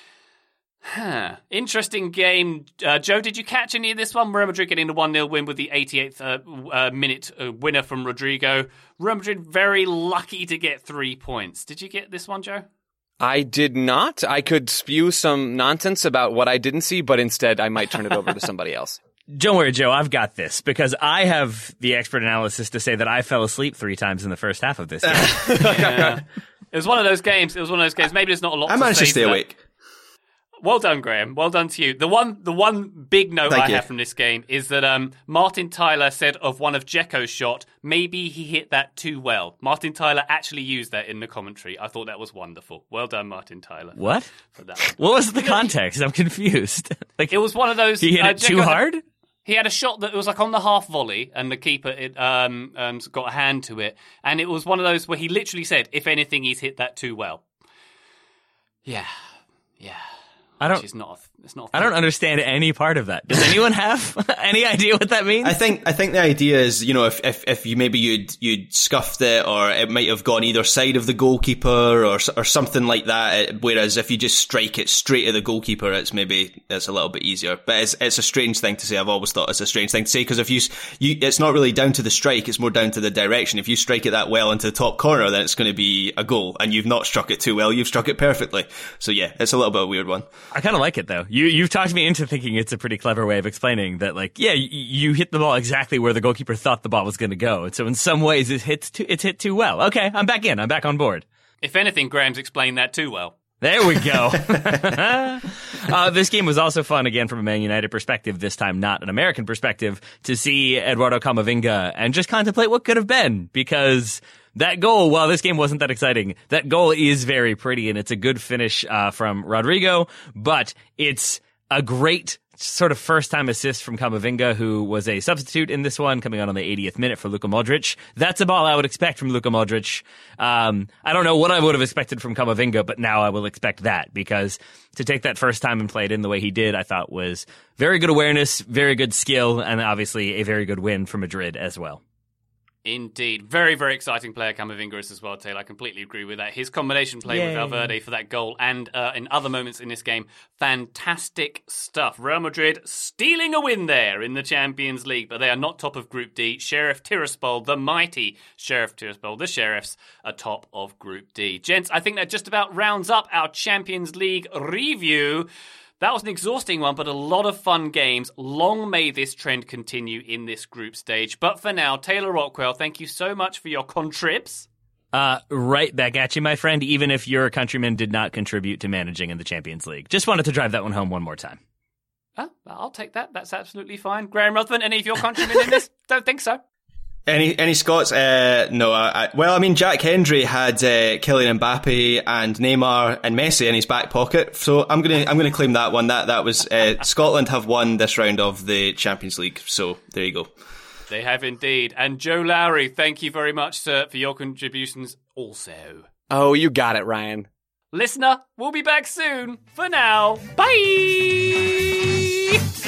Speaker 2: Huh. Interesting game. Uh, Joe, did you catch any of this one? Real Madrid getting the one nil win with the eighty-eighth uh, uh, minute uh, winner from Rodrigo. Real Madrid very lucky to get three points. Did you get this one, Joe?
Speaker 5: I did not. I could spew some nonsense about what I didn't see, but instead I might turn it over to somebody else.
Speaker 3: Don't worry, Joe. I've got this because I have the expert analysis to say that I fell asleep three times in the first half of this game.
Speaker 2: Yeah. It was one of those games. It was one of those games. Maybe there's not a lot
Speaker 4: I
Speaker 2: to
Speaker 4: managed
Speaker 2: say
Speaker 4: to stay
Speaker 2: for
Speaker 4: awake.
Speaker 2: That. Well done, Graham. Well done to you. The one the one big note
Speaker 4: Thank
Speaker 2: I
Speaker 4: you.
Speaker 2: have from this game is that um, Martin Tyler said of one of Dzeko's shot, maybe he hit that too well. Martin Tyler actually used that in the commentary. I thought that was wonderful. Well done, Martin Tyler.
Speaker 3: What?
Speaker 2: For that.
Speaker 3: What was the context? I'm confused. Like
Speaker 2: It was one of those...
Speaker 3: he hit
Speaker 2: uh,
Speaker 3: it too
Speaker 2: Dzeko-
Speaker 3: hard?
Speaker 2: He had a shot that was like on the half volley, and the keeper it, um, um, got a hand to it. And it was one of those where he literally said, if anything, he's hit that too well. Yeah. Yeah.
Speaker 3: I don't.
Speaker 2: Which is not a, it's not a
Speaker 3: I don't understand any part of that. Does anyone have any idea what that means?
Speaker 4: I think I think the idea is, you know, if if, if you maybe you'd you'd scuffed it, or it might have gone either side of the goalkeeper, or or something like that. Whereas if you just strike it straight at the goalkeeper, it's maybe it's a little bit easier. But it's it's a strange thing to say. I've always thought it's a strange thing to say because if you you it's not really down to the strike, it's more down to the direction. If you strike it that well into the top corner, then it's going to be a goal, and you've not struck it too well. You've struck it perfectly. So yeah, it's a little bit of a weird one.
Speaker 3: I kind of like it though. You you've talked me into thinking it's a pretty clever way of explaining that. Like, yeah, you, you hit the ball exactly where the goalkeeper thought the ball was going to go. And so in some ways, it hits too, it's hit too well. Okay, I'm back in. I'm back on board.
Speaker 2: If anything, Graham's explained that too well.
Speaker 3: There we go. uh, this game was also fun, again, from a Man United perspective, this time not an American perspective, to see Eduardo Camavinga and just contemplate what could have been, because that goal, while this game wasn't that exciting, that goal is very pretty, and it's a good finish uh, from Rodrigo, but it's a great sort of first-time assist from Camavinga, who was a substitute in this one, coming on on the eightieth minute for Luka Modric. That's a ball I would expect from Luka Modric. Um, I don't know what I would have expected from Camavinga, but now I will expect that, because to take that first time and play it in the way he did, I thought was very good awareness, very good skill, and obviously a very good win for Madrid as well.
Speaker 2: Indeed. Very, very exciting player, Camavinga is as well, Taylor. I completely agree with that. His combination play
Speaker 3: Yay.
Speaker 2: with Valverde for that goal and uh, in other moments in this game, fantastic stuff. Real Madrid stealing a win there in the Champions League, but they are not top of Group D. Sheriff Tiraspol, the mighty Sheriff Tiraspol, the Sheriffs, are top of Group D. Gents, I think that just about rounds up our Champions League review. That was an exhausting one, but a lot of fun games. Long may this trend continue in this group stage. But for now, Taylor Rockwell, thank you so much for your contrips.
Speaker 3: Uh, right back at you, my friend, even if your countrymen did not contribute to managing in the Champions League. Just wanted to drive that one home one more time.
Speaker 2: Oh, I'll take that. That's absolutely fine. Graham Ruthven, any of your countrymen in this? Don't think so.
Speaker 4: Any any Scots? Uh, no. I, I, well, I mean, Jack Hendry had uh, Kylian Mbappe and Neymar and Messi in his back pocket, so I'm gonna I'm gonna claim that one. That that was uh, Scotland have won this round of the Champions League. So there you go.
Speaker 2: They have indeed. And Joe Lowry, thank you very much, sir, for your contributions also.
Speaker 5: Oh, you got it, Ryan.
Speaker 2: Listener, we'll be back soon. For now, bye.